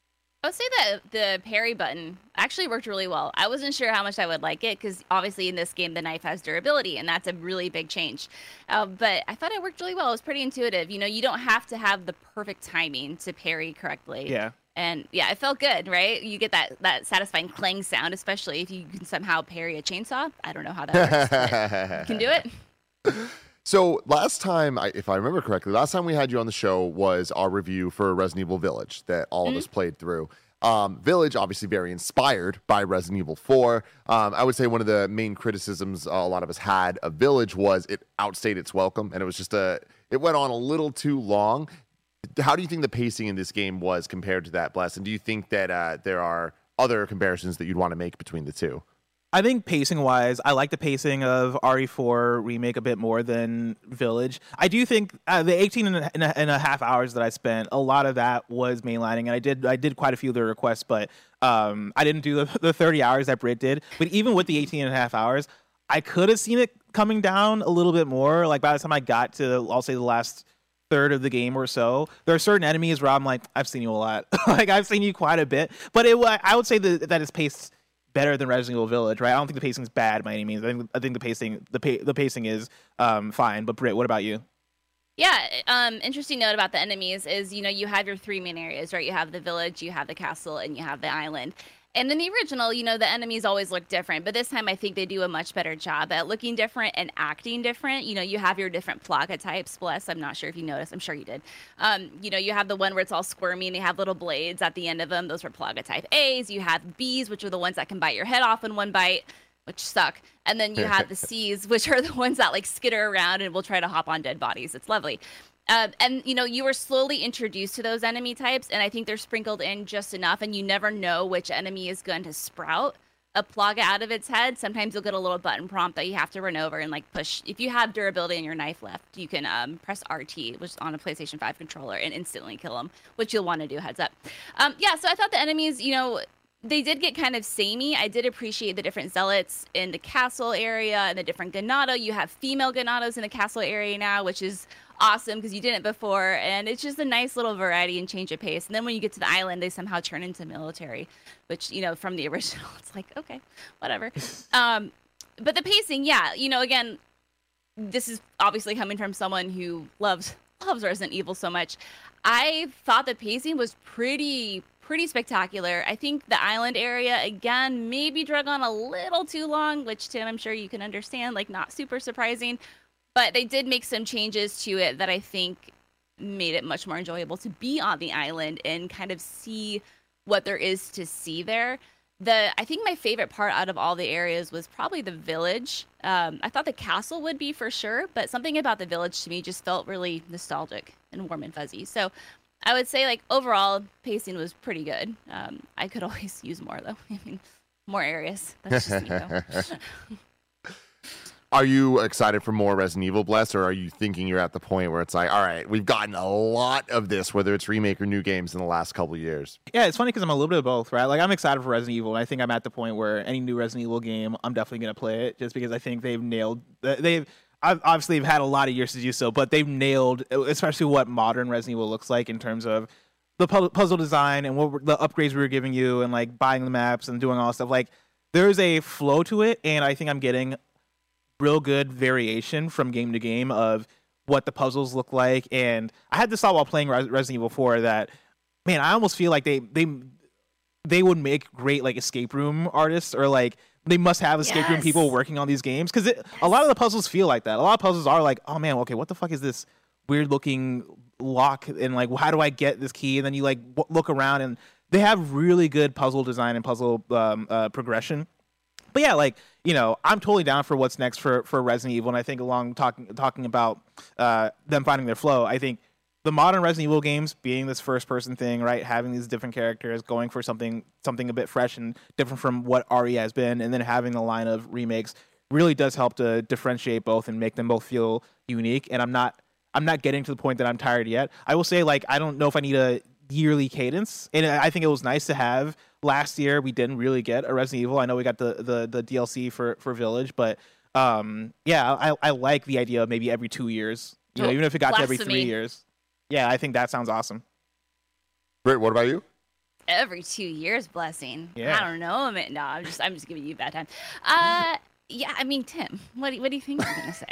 I would say that the parry button actually worked really well. I wasn't sure how much I would like it because obviously in this game the knife has durability and that's a really big change. Uh, but I thought it worked really well. It was pretty intuitive. You know, you don't have to have the perfect timing to parry correctly. Yeah. And yeah, it felt good, right? You get that that satisfying clang sound, especially if you can somehow parry a chainsaw. I don't know how that works, but you can do it. So last time, I- if I remember correctly, last time we had you on the show was our review for Resident Evil Village that all Mm-hmm. of us played through. Um, Village, obviously very inspired by Resident Evil four. Um, I would say one of the main criticisms uh, a lot of us had of Village was it outstayed its welcome, and it was just a, it went on a little too long. How do you think the pacing in this game was compared to that, Bless? And do you think that uh, there are other comparisons that you'd want to make between the two? I think pacing wise, I like the pacing of R E four Remake a bit more than Village. I do think uh, the eighteen and a, and, a, and a half hours that I spent, a lot of that was mainlining, and I did I did quite a few of the requests, but um, I didn't do the, the thirty hours that Britt did. But even with the eighteen and a half hours, I could have seen it coming down a little bit more. Like by the time I got to, I'll say the last third of the game or so, there are certain enemies where I'm like, I've seen you a lot. Like I've seen you quite a bit, but it I would say that that is paced better than Resident Evil Village, right? I don't think the pacing is bad by any means. I think I think the pacing the pa- the pacing is um, fine. But Britt, what about you? Yeah, um, interesting note about the enemies is, you know, you have your three main areas, right? You have the village, you have the castle, and you have the island. And in the original, you know, the enemies always look different, but this time I think they do a much better job at looking different and acting different. You know, you have your different plaga types. Bless, I'm not sure if you noticed. I'm sure you did. Um, you know, you have the one where it's all squirmy and they have little blades at the end of them. Those were plaga type A's. You have B's, which are the ones that can bite your head off in one bite, which suck. And then you have the C's, which are the ones that like skitter around and will try to hop on dead bodies. It's lovely. Uh, and, you know, you were slowly introduced to those enemy types, and I think they're sprinkled in just enough, and you never know which enemy is going to sprout a plaga out of its head. Sometimes you'll get a little button prompt that you have to run over and, like, push. If you have durability in your knife left, you can um, press R T, which is on a PlayStation five controller, and instantly kill them, which you'll want to do, heads up. Um, yeah, so I thought the enemies, you know, they did get kind of samey. I did appreciate the different zealots in the castle area and the different Ganado. You have female Ganados in the castle area now, which is awesome because you didn't before, and it's just a nice little variety and change of pace. And then when you get to the island, they somehow turn into military, which, you know, from the original, it's like, okay, whatever. um, but the pacing, yeah, you know, again, this is obviously coming from someone who loves loves Resident Evil so much. I thought the pacing was pretty pretty spectacular. I think the island area, again, maybe drug on a little too long, which, Tim, I'm sure you can understand, like, not super surprising. But they did make some changes to it that I think made it much more enjoyable to be on the island and kind of see what there is to see there. the I think my favorite part out of all the areas was probably the village. Um, I thought the castle would be for sure, but something about the village to me just felt really nostalgic and warm and fuzzy. So I would say like overall pacing was pretty good. Um, I could always use more though. I mean, more areas. That's just me though. Are you excited for more Resident Evil, Bless, or are you thinking you're at the point where it's like, all right, we've gotten a lot of this, whether it's remake or new games in the last couple of years? Yeah, it's funny because I'm a little bit of both, right? Like, I'm excited for Resident Evil, and I think I'm at the point where any new Resident Evil game, I'm definitely going to play it, just because I think they've nailed, they've, I've, obviously they've had a lot of years to do so, but they've nailed, especially what modern Resident Evil looks like in terms of the puzzle design and what the upgrades we were giving you, and like buying the maps and doing all that stuff. Like, there's a flow to it, and I think I'm getting real good variation from game to game of what the puzzles look like. And I had this thought while playing Res- Resident Evil four that, man, I almost feel like they they they would make great like escape room artists, or like they must have escape yes. room people working on these games, because yes. a lot of the puzzles feel like that. A lot of puzzles are like, oh man, okay, what the fuck is this weird looking lock, and like how do I get this key? And then you like w- look around, and they have really good puzzle design and puzzle um, uh, progression. But yeah, like, you know, I'm totally down for what's next for, for Resident Evil. And I think along talking talking about uh, them finding their flow, I think the modern Resident Evil games being this first person thing, right, having these different characters, going for something something a bit fresh and different from what R E has been, and then having a line of remakes really does help to differentiate both and make them both feel unique. And I'm not I'm not getting to the point that I'm tired yet. I will say, like, I don't know if I need a yearly cadence, and I think it was nice to have. Last year we didn't really get a Resident Evil. I know we got the the, the D L C for, for Village, but um, yeah, I, I like the idea of maybe every two years. You know, even if it got to every three years. Yeah, I think that sounds awesome. Britt, what about you? Every two years, blessing. Yeah. I don't know. No, I'm just I'm just giving you a bad time. Uh, yeah, I mean, Tim, what do, what do you think I'm gonna say?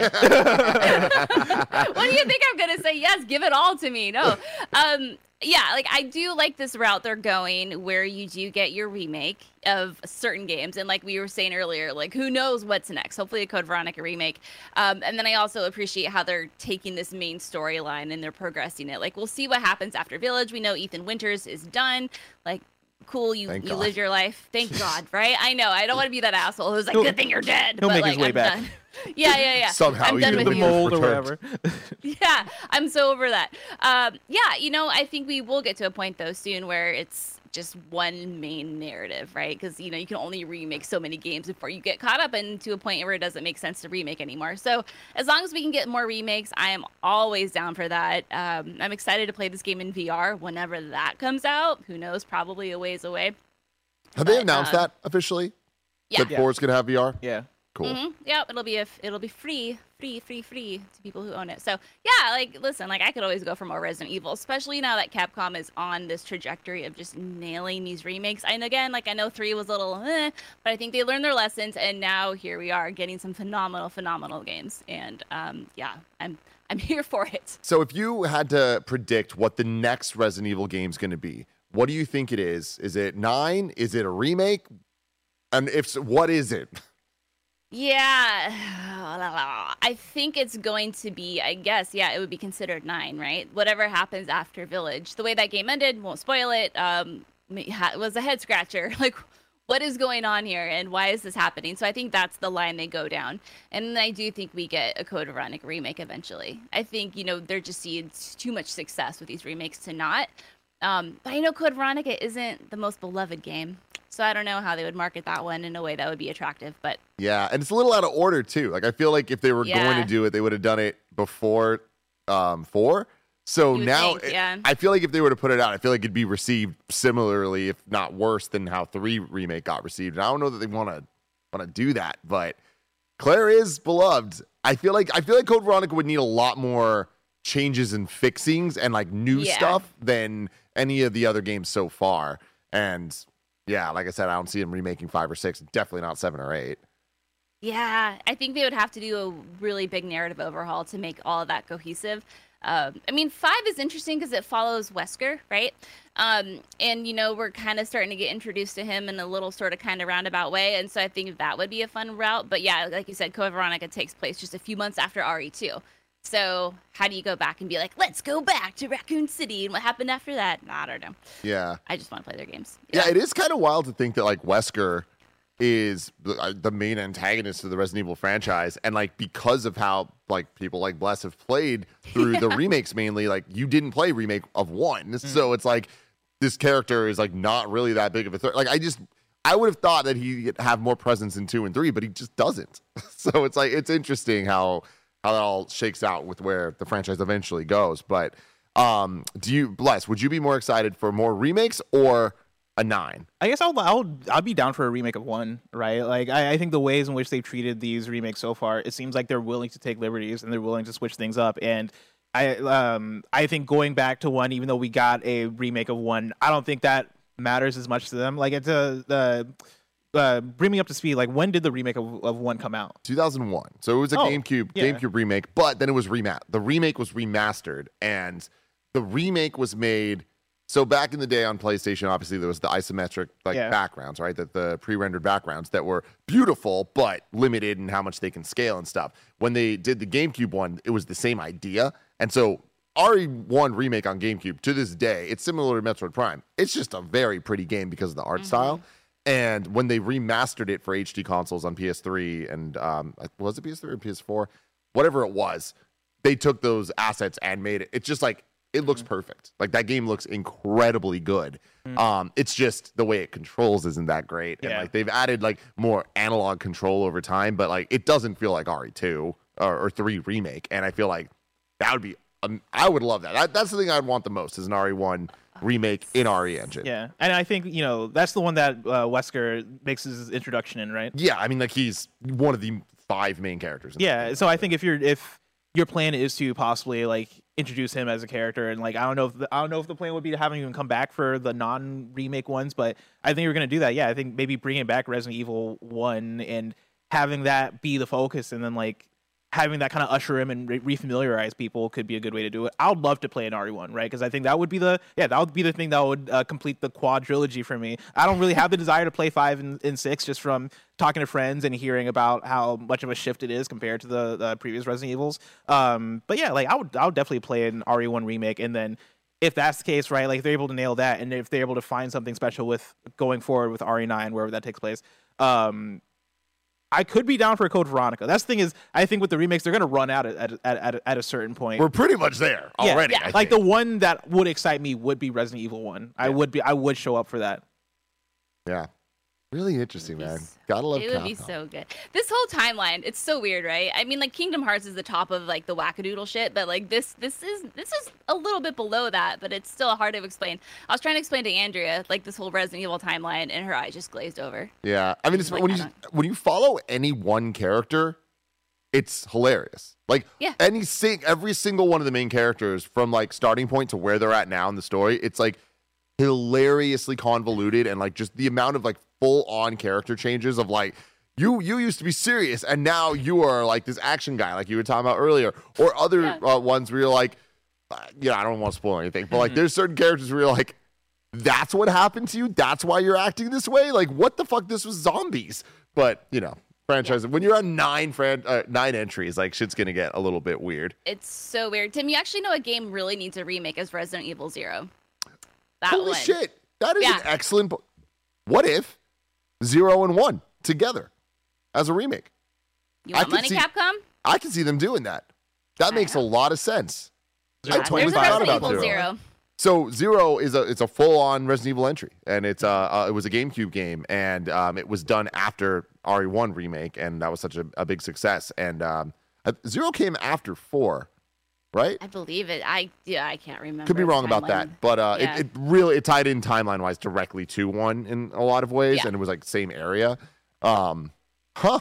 What do you think I'm gonna say? Yes, give it all to me. No. Um. Yeah, like I do like this route they're going, where you do get your remake of certain games, and like we were saying earlier, like who knows what's next? Hopefully a Code Veronica remake. Um, and then I also appreciate how they're taking this main storyline and they're progressing it. Like we'll see what happens after Village. We know Ethan Winters is done. Like cool, you Thank you God. live your life. Thank God, right? I know. I don't want to be that asshole who's like, good thing you're dead. He'll but, make like, his way I'm back. Done. Yeah, yeah, yeah. Somehow, I'm done even with the you. mold or Returned. whatever. Yeah, I'm so over that. Um, yeah, you know, I think we will get to a point though soon where it's just one main narrative, right? Because you know you can only remake so many games before you get caught up into a point where it doesn't make sense to remake anymore. So as long as we can get more remakes, I am always down for that. Um, I'm excited to play this game in V R whenever that comes out. Who knows? Probably a ways away. Have But, they announced um, that officially? Yeah. That Yeah. four's gonna have V R? Yeah. Cool. Mm-hmm. Yeah, it'll be a, it'll be free, free, free, free to people who own it. So yeah, like listen, like I could always go for more Resident Evil, especially now that Capcom is on this trajectory of just nailing these remakes. And again, like I know three was a little, eh, but I think they learned their lessons, and now here we are getting some phenomenal, phenomenal games. And um, yeah, I'm I'm here for it. So if you had to predict what the next Resident Evil game is going to be, what do you think it is? Is it nine? Is it a remake? And if so, what is it? Yeah, I think it's going to be, I guess, yeah, it would be considered nine, right? Whatever happens after Village. The way that game ended, won't spoil it, um, it was a head scratcher. Like, what is going on here and why is this happening? So I think that's the line they go down. And I do think we get a Code Veronica remake eventually. I think, you know, they're just seeing too much success with these remakes to not. Um, but I know Code Veronica isn't the most beloved game. So I don't know how they would market that one in a way that would be attractive, but Yeah, and it's a little out of order too. Like I feel like if they were Yeah. going to do it, they would have done it before um four. So You would now think, it- yeah. I feel like if they were to put it out, I feel like it'd be received similarly, if not worse, than how three remake got received. And I don't know that they want to want to do that, but Claire is beloved. I feel like I feel like Code Veronica would need a lot more changes and fixings and like new Yeah. stuff than any of the other games so far. And yeah, like I said, I don't see them remaking five or six. Definitely not seven or eight. yeah, I think they would have to do a really big narrative overhaul to make all of that cohesive. Um, I mean, five is interesting because it follows Wesker, right? Um, and, you know, we're kind of starting to get introduced to him in a little sort of kind of roundabout way. And so I think that would be a fun route. But yeah, like you said, Code Veronica takes place just a few months after R E two. So how do you go back and be like, let's go back to Raccoon City, and what happened after that? Nah, I don't know. Yeah. I just want to play their games. Yeah, yeah it is kind of wild to think that like Wesker is the, uh, the main antagonist of the Resident Evil franchise, and like because of how like people like Bless have played through yeah. the remakes mainly, like you didn't play remake of one, mm. so it's like this character is like not really that big of a threat. Like I just I would have thought that he'd have more presence in two and three, but he just doesn't. So it's like it's interesting how how that all shakes out with where the franchise eventually goes. But um, do you Bless? Would you be more excited for more remakes or a nine? I guess I'll I'll I'll be down for a remake of one, right? Like I, I think the ways in which they've treated these remakes so far, it seems like they're willing to take liberties and they're willing to switch things up. And I um I think going back to one, even though we got a remake of one, I don't think that matters as much to them. Like it's a the uh, bring me up to speed. Like when did the remake of, of one come out? two thousand one. So it was a oh, GameCube yeah. GameCube remake, but then it was remat. The remake was remastered, and the remake was made. So back in the day on PlayStation, obviously there was the isometric like yeah. backgrounds, right? That the pre-rendered backgrounds that were beautiful but limited in how much they can scale and stuff. When they did the GameCube one, it was the same idea, and so R E one remake on GameCube to this day, it's similar to Metroid Prime. It's just a very pretty game because of the art mm-hmm. style. And when they remastered it for H D consoles on P S three and um, was it P S three or P S four, whatever it was, they took those assets and made it. It's just like it looks mm-hmm. perfect. Like that game looks incredibly good. Mm-hmm. Um, it's just the way it controls isn't that great. And yeah. like they've added like more analog control over time, but like it doesn't feel like R E two or, or three remake. And I feel like that would be. Um, I would love that. that. That's the thing I'd want the most is an R E one remake in R E Engine. Yeah, and I think you know that's the one that uh, Wesker makes his introduction in, right? Yeah, I mean like he's one of the five main characters. Yeah, so I think if you're if your plan is to possibly like introduce him as a character, and like I don't know if the, I don't know if the plan would be to having him come back for the non-remake ones, but I think you're gonna do that. Yeah, I think maybe bringing back Resident Evil one and having that be the focus, and then like. having that kind of usher him and re- refamiliarize people could be a good way to do it. I would love to play an R E one, right? Because I think that would be the yeah that would be the thing that would uh, complete the quad trilogy for me. I don't really have the desire to play five and, and six just from talking to friends and hearing about how much of a shift it is compared to the, the previous Resident Evils. Um, but yeah, like I would I would definitely play an R E one remake, and then if that's the case, right, like if they're able to nail that, and if they're able to find something special with going forward with R E nine, wherever that takes place. Um, I could be down for a Code Veronica. That's the thing is, I think with the remakes, they're going to run out at, at, at, at a certain point. We're pretty much there already. Yeah, yeah. Like the one that would excite me would be Resident Evil one. Yeah. I would be, I would show up for that. Yeah. Really interesting, man. Gotta love it. It would be so good. This whole timeline, it's so weird, right? I mean, like Kingdom Hearts is the top of like the wackadoodle shit, but like this, this is this is a little bit below that, but it's still hard to explain. I was trying to explain to Andrea like this whole Resident Evil timeline, and her eyes just glazed over. Yeah, I mean, it's, like, when you when you follow any one character, it's hilarious. Like yeah. any sing every single one of the main characters from like starting point to where they're at now in the story, it's like hilariously convoluted, and like just the amount of like full on character changes of like you you used to be serious and now you are like this action guy like you were talking about earlier, or other yeah. uh, ones where you're like uh, you know I don't want to spoil anything, but like there's certain characters where you're like that's what happened to you, that's why you're acting this way, like what the fuck, this was zombies. But you know franchise yeah. when you're on nine fran- uh, nine entries, like shit's gonna get a little bit weird. It's so weird. Tim, you actually know a game really needs a remake as Resident Evil Zero. That Holy one. shit, that is yeah. an excellent po- what if Zero and one together as a remake? You want money, see, Capcom? I can see them doing that. That I makes know. a lot of sense. Yeah, I totally forgot about Zero. Zero. So Zero is a it's a full on Resident Evil entry, and it's uh, uh it was a GameCube game, and um it was done after R E one remake, and that was such a, a big success. And um Zero came after four, right? I believe it. I yeah, I can't remember. Could be wrong about that, but uh, yeah. it, it really it tied in timeline wise directly to one in a lot of ways, yeah. and it was like same area. Um, huh?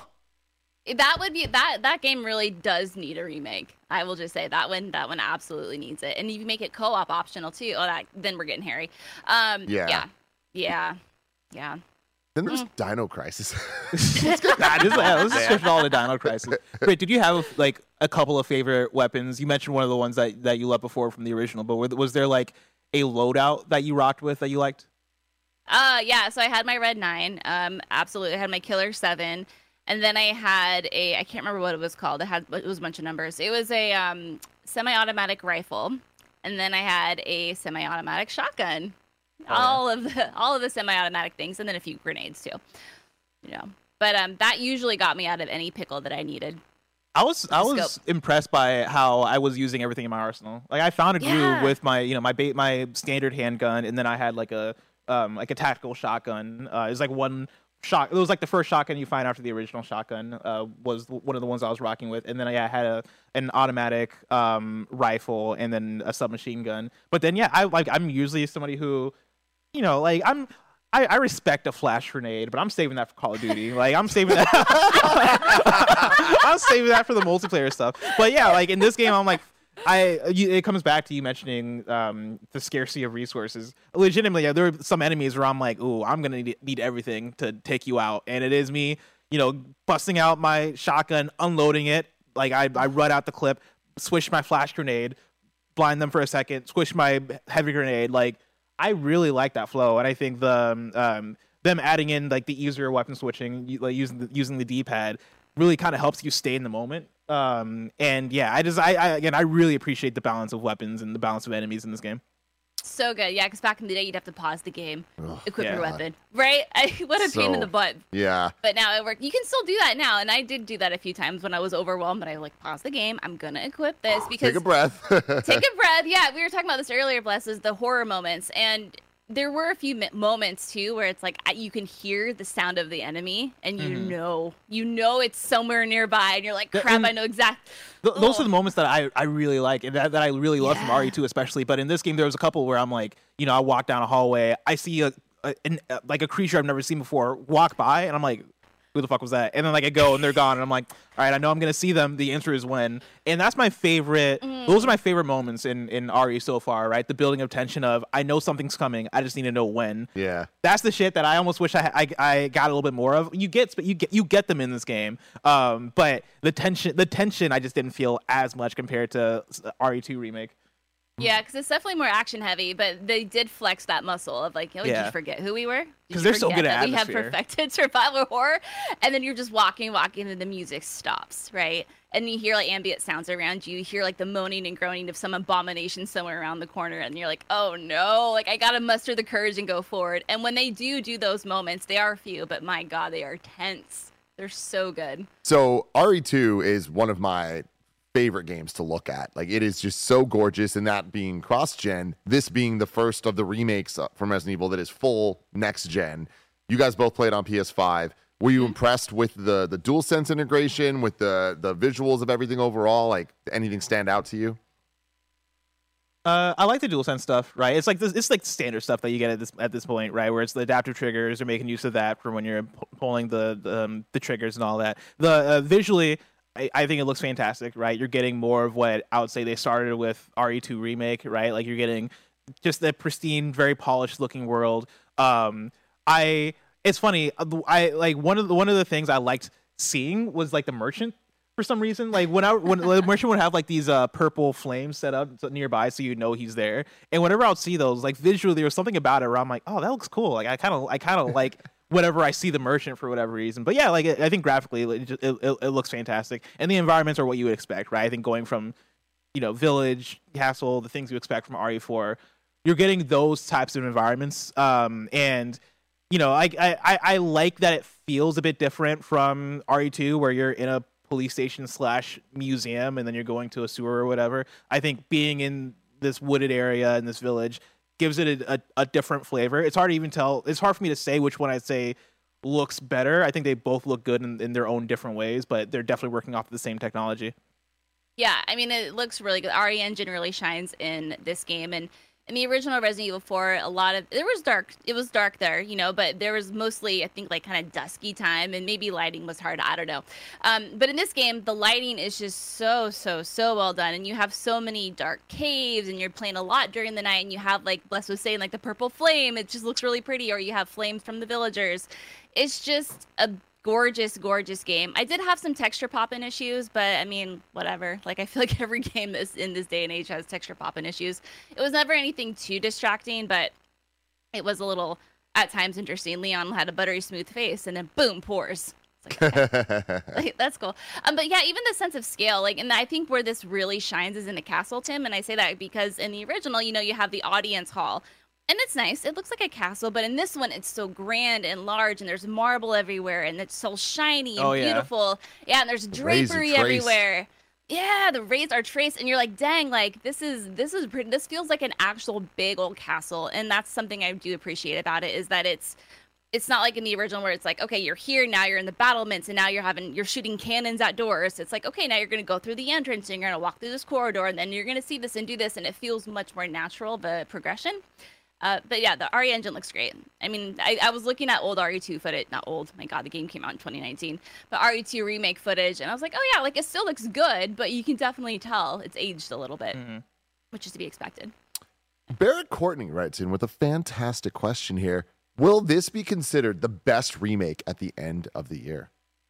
That would be that that game really does need a remake. I will just say that one that one absolutely needs it, and you make it co-op optional too. Oh, that then we're getting hairy. Um, yeah, yeah, yeah, yeah. Then there's mm. Dino Crisis. Let's get that. Let's just switch all the Dino Crisis. Wait, did you have like a couple of favorite weapons? You mentioned one of the ones that, that you loved before from the original, but was there like a loadout that you rocked with that you liked? Uh, yeah. So I had my Red Nine. Um, absolutely. I had my Killer Seven. And then I had a, I can't remember what it was called. It had, it was a bunch of numbers. It was a um, semi-automatic rifle. And then I had a semi-automatic shotgun. Oh, all yeah. of the, all of the semi-automatic things. And then a few grenades too, you know. But um, that usually got me out of any pickle that I needed. I was I was impressed by how I was using everything in my arsenal. Like I found a groove yeah. with my you know my bait my standard handgun, and then I had like a um like a tactical shotgun. Uh, it was like one shot. It was like the first shotgun you find after the original shotgun. Uh, was one of the ones I was rocking with, and then I had a an automatic um rifle, and then a submachine gun. But then yeah, I like I'm usually somebody who, you know, like I'm. I, I respect a flash grenade, but I'm saving that for Call of Duty. Like I'm saving that. I'm saving that for the multiplayer stuff. But yeah, like in this game, I'm like, I. You, it comes back to you mentioning um, the scarcity of resources. Legitimately, yeah, there are some enemies where I'm like, ooh, I'm gonna need, need everything to take you out, and it is me, you know, busting out my shotgun, unloading it. Like I, I run out the clip, swish my flash grenade, blind them for a second, squish my heavy grenade, like. I really like that flow, and I think the um, them adding in like the easier weapon switching, like using the, using the D-pad, really kind of helps you stay in the moment. Um, and yeah, I just I, I again I really appreciate the balance of weapons and the balance of enemies in this game. So good, yeah. Because back in the day, you'd have to pause the game, Ugh, equip yeah. your weapon, right? I, what a So, pain in the butt. Yeah. But now it worked. You can still do that now, and I did do that a few times when I was overwhelmed. But I like pause the game. I'm gonna equip this because Take a breath. take a breath. Yeah, we were talking about this earlier. Bless is the horror moments, and there were a few moments too where it's like you can hear the sound of the enemy, and you mm-hmm. know, you know it's somewhere nearby, and you're like, crap, and I know exact. Th- those are the moments that I, I really like, and that, that I really love yeah. from R E two especially. But in this game, there was a couple where I'm like, you know, I walk down a hallway, I see a, a an, uh, like a creature I've never seen before walk by, and I'm like, who the fuck was that? And then like I go and they're gone, and I'm like, all right, I know I'm gonna see them. The answer is when, and that's my favorite. Mm. Those are my favorite moments in in R E so far, right? The building of tension of I know something's coming, I just need to know when. Yeah, that's the shit that I almost wish I I, I got a little bit more of. You get you get you get them in this game, um, but the tension the tension I just didn't feel as much compared to R E two remake. Yeah, because it's definitely more action heavy, but they did flex that muscle of like, oh, yeah. did you forget who we were? Because they're so good at atmosphere. We have perfected survival horror, and then you're just walking, walking, and the music stops, right? And you hear like ambient sounds around you. You hear like the moaning and groaning of some abomination somewhere around the corner, and you're like, oh no, like I gotta muster the courage and go forward. And when they do do those moments, they are few, but my God, they are tense. They're so good. So R E two is one of my favorite games to look at. Like it is just so gorgeous, and that being cross-gen, this being the first of the remakes from Resident Evil that is full next gen. You guys both played on P S five. Were you mm-hmm. impressed with the the DualSense integration, with the the visuals of everything overall? Like anything stand out to you? Uh, I like the DualSense stuff, right? It's like this, it's like standard stuff that you get at this at this point, right? Where it's the adaptive triggers, or making use of that for when you're p- pulling the the, um, the triggers and all that. The uh, visually, I, I think it looks fantastic, right? You're getting more of what I would say they started with R E two remake, right? Like you're getting just that pristine, very polished looking world. Um, I it's funny, I like one of the one of the things I liked seeing was like the merchant. For some reason, like when I when the merchant would have like these uh purple flames set up nearby, so you know he's there. And whenever I would see those, like visually, there was something about it where I'm like, oh, that looks cool. Like I kind of I kind of like whenever I see the merchant for whatever reason. But yeah, like I think graphically, it, just, it, it, it looks fantastic, and the environments are what you would expect, right? I think going from, you know, village, castle, the things you expect from R E four, you're getting those types of environments, um, and you know, I I I like that it feels a bit different from R E two, where you're in a police station slash museum and then you're going to a sewer or whatever. I think being in this wooded area in this village gives it a, a, a different flavor. It's hard to even tell. It's hard for me to say which one I'd say looks better. I think they both look good in, in their own different ways, but they're definitely working off of the same technology. Yeah, I mean, it looks really good. R E Engine really shines in this game, and in the original Resident Evil four, a lot of there was dark. It was dark there, you know, but there was mostly, I think, like kind of dusky time, and maybe lighting was hard. I don't know. Um, but in this game, the lighting is just so, so, so well done, and you have so many dark caves, and you're playing a lot during the night, and you have, like Bless was saying, like the purple flame. It just looks really pretty, or you have flames from the villagers. It's just a gorgeous, gorgeous game. I did have some texture popping issues, but I mean, whatever. Like, I feel like every game this in this day and age has texture popping issues. It was never anything too distracting, but it was a little, at times, interesting. Leon had a buttery smooth face, and then boom, pores. It's like, okay. Like, that's cool. Um, but yeah, even the sense of scale, like, and I think where this really shines is in the castle, Tim. And I say that because in the original, you know, you have the audience hall. And it's nice. It looks like a castle, but in this one, it's so grand and large, and there's marble everywhere, and it's so shiny and oh, yeah. beautiful. Yeah, and there's drapery everywhere. Yeah, the raids are traced, and you're like, dang, like this is this is pretty. This feels like an actual big old castle, and that's something I do appreciate about it is that it's it's not like in the original where it's like, okay, you're here now, you're in the battlements, and now you're having you're shooting cannons at doors. It's like, okay, now you're gonna go through the entrance, and you're gonna walk through this corridor, and then you're gonna see this and do this, and it feels much more natural, the progression. Uh, but yeah, the R E engine looks great. I mean, I, I was looking at old R E two footage, not old, my God, the game came out in twenty nineteen, but R E two remake footage, and I was like, oh yeah, like it still looks good, but you can definitely tell it's aged a little bit, mm-hmm. which is to be expected. Barrett Courtney writes in with a fantastic question here. Will this be considered the best remake at the end of the year?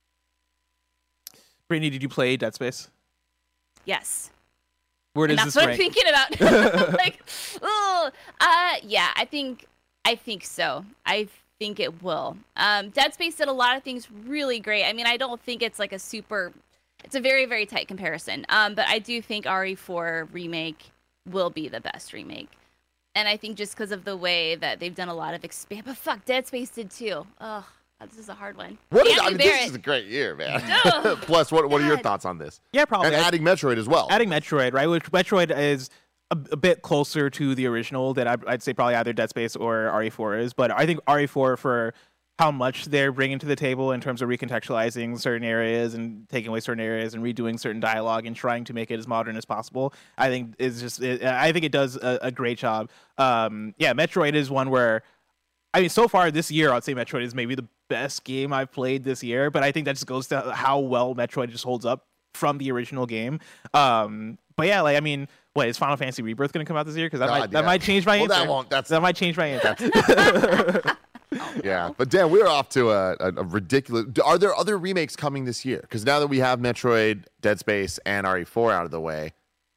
Brittany, did you play Dead Space? Yes. Where does and this that's rank? what I'm thinking about. Like, oh, uh, yeah, I think, I think so. I think it will. Um, Dead Space did a lot of things really great. I mean, I don't think it's like a super, it's a very, very tight comparison. Um, but I do think R E four remake will be the best remake. And I think just because of the way that they've done a lot of expand, but fuck, Dead Space did too. Ugh. This is a hard one. What is, I mean, this is a great year, man. Oh, Plus, what what are your thoughts on this? Yeah, probably. And adding Metroid as well. Adding Metroid, right? Which Metroid is a, a bit closer to the original than I'd, I'd say probably either Dead Space or R E four is. But I think R E four, for how much they're bringing to the table in terms of recontextualizing certain areas and taking away certain areas and redoing certain dialogue and trying to make it as modern as possible, I think is just. It, I think it does a, a great job. Um, yeah, Metroid is one where. I mean, so far this year, I'd say Metroid is maybe the best game I've played this year, but I think that just goes to how well Metroid just holds up from the original game. Um, but yeah, like, I mean, what, is Final Fantasy Rebirth going to come out this year? Because that, might, yeah. that might change my well, answer. That, won't, that's, that might change my answer. Oh, yeah, but Dan, we're off to a, a, a ridiculous... Are there other remakes coming this year? Because now that we have Metroid, Dead Space, and R E four out of the way,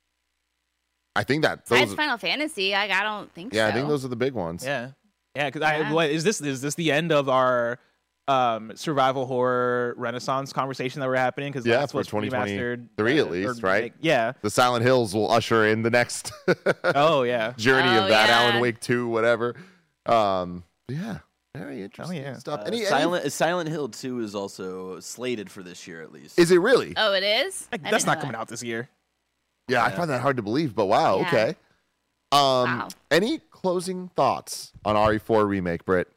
I think that... Besides are, Final Fantasy, like, I don't think yeah, so. Yeah, I think those are the big ones. Yeah. Yeah, because I what is this is this the end of our um, survival horror renaissance conversation that we're happening? Because yeah, that's for what's twenty twenty-three at least, or, right? Like, yeah, the Silent Hills will usher in the next. oh yeah, journey oh, of that yeah. Alan Wake two, whatever. Um, yeah, very interesting oh, yeah. stuff. Uh, any, Silent any... Silent Hill two is also slated for this year at least. Is it really? Oh, it is. Like, that's not coming that. out this year. Yeah, yeah, I find that hard to believe, but wow, yeah. okay. Um, wow. Any closing thoughts on R E four remake, Britt?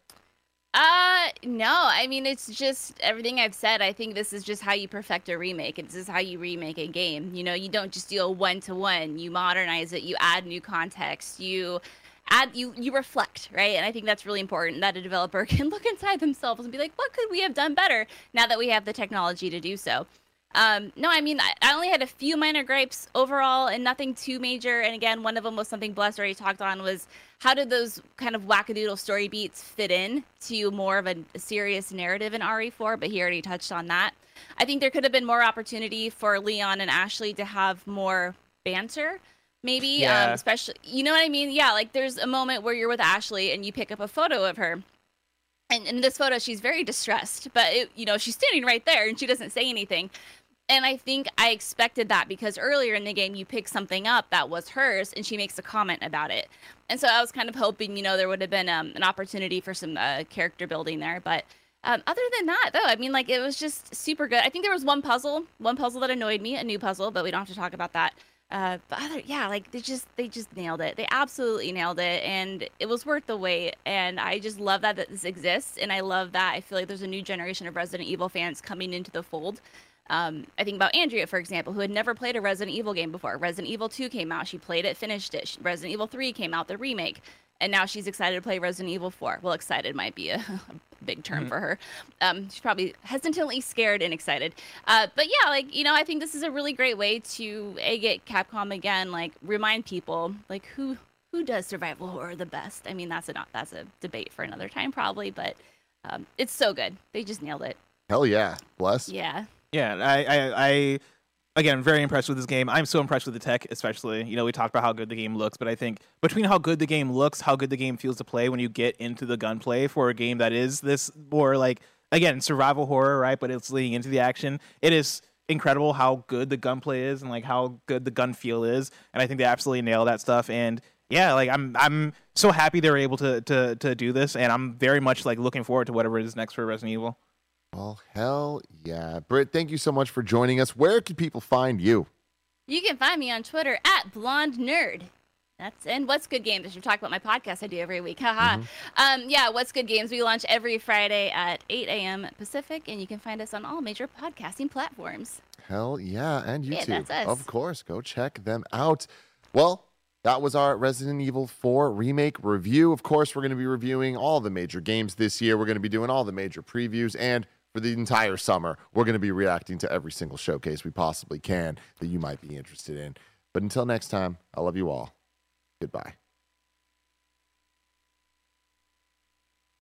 Uh, no, I mean, it's just everything I've said. I think this is just how you perfect a remake. This is how you remake a game. You know, you don't just do a one-to-one. You modernize it. You add new context. You add, you, you reflect, right? And I think that's really important, that a developer can look inside themselves and be like, what could we have done better now that we have the technology to do so? Um, no, I mean, I, I only had a few minor gripes overall and nothing too major. And again, one of them was something Bless already talked on, was how did those kind of wackadoodle story beats fit in to more of a, a serious narrative in R E four, but he already touched on that. I think there could have been more opportunity for Leon and Ashley to have more banter, maybe, yeah. um, especially, you know what I mean? Yeah, like there's a moment where you're with Ashley and you pick up a photo of her. And in this photo, she's very distressed, but it, you know, she's standing right there and she doesn't say anything. And I think I expected that because earlier in the game, you pick something up that was hers and she makes a comment about it. And so I was kind of hoping, you know, there would have been um, an opportunity for some uh, character building there. But um, other than that, though, I mean, like, it was just super good. I think there was one puzzle, one puzzle that annoyed me, a new puzzle, but we don't have to talk about that. Uh, but other, yeah, like they just, they just nailed it. They absolutely nailed it. And it was worth the wait. And I just love that, that this exists. And I love that I feel like there's a new generation of Resident Evil fans coming into the fold. Um, I think about Andrea, for example, who had never played a Resident Evil game before. Resident Evil two came out. She played it, finished it. Resident Evil three came out, the remake. And now she's excited to play Resident Evil four. Well, excited might be a, a big term mm-hmm. for her. Um, she's probably hesitantly scared and excited. Uh, but yeah, like, you know, I think this is a really great way to, A, get Capcom again, like, remind people, like, who who does survival horror the best? I mean, that's a, not, that's a debate for another time, probably. But um, it's so good. They just nailed it. Hell yeah. Bless. Yeah. Yeah, I, I, I, again, I'm very impressed with this game. I'm so impressed with the tech, especially. You know, we talked about how good the game looks, but I think between how good the game looks, how good the game feels to play when you get into the gunplay for a game that is this more like again, survival horror, right? But it's leading into the action. It is incredible how good the gunplay is and like how good the gun feel is, and I think they absolutely nail that stuff. And yeah, like I'm I'm so happy they were able to to to do this, and I'm very much like looking forward to whatever is next for Resident Evil. Well, hell yeah. Britt, thank you so much for joining us. Where can people find you? You can find me on Twitter at Blonde Nerd. That's and What's Good Games. I should talk about my podcast I do every week. Haha. Mm-hmm. Um, yeah, What's Good Games. We launch every Friday at eight a.m. Pacific, and you can find us on all major podcasting platforms. Hell yeah, and YouTube. Yeah, that's us. Of course, go check them out. Well, that was our Resident Evil four remake review. Of course, we're going to be reviewing all the major games this year. We're going to be doing all the major previews, and for the entire summer, we're going to be reacting to every single showcase we possibly can that you might be interested in. But until next time, I love you all. Goodbye.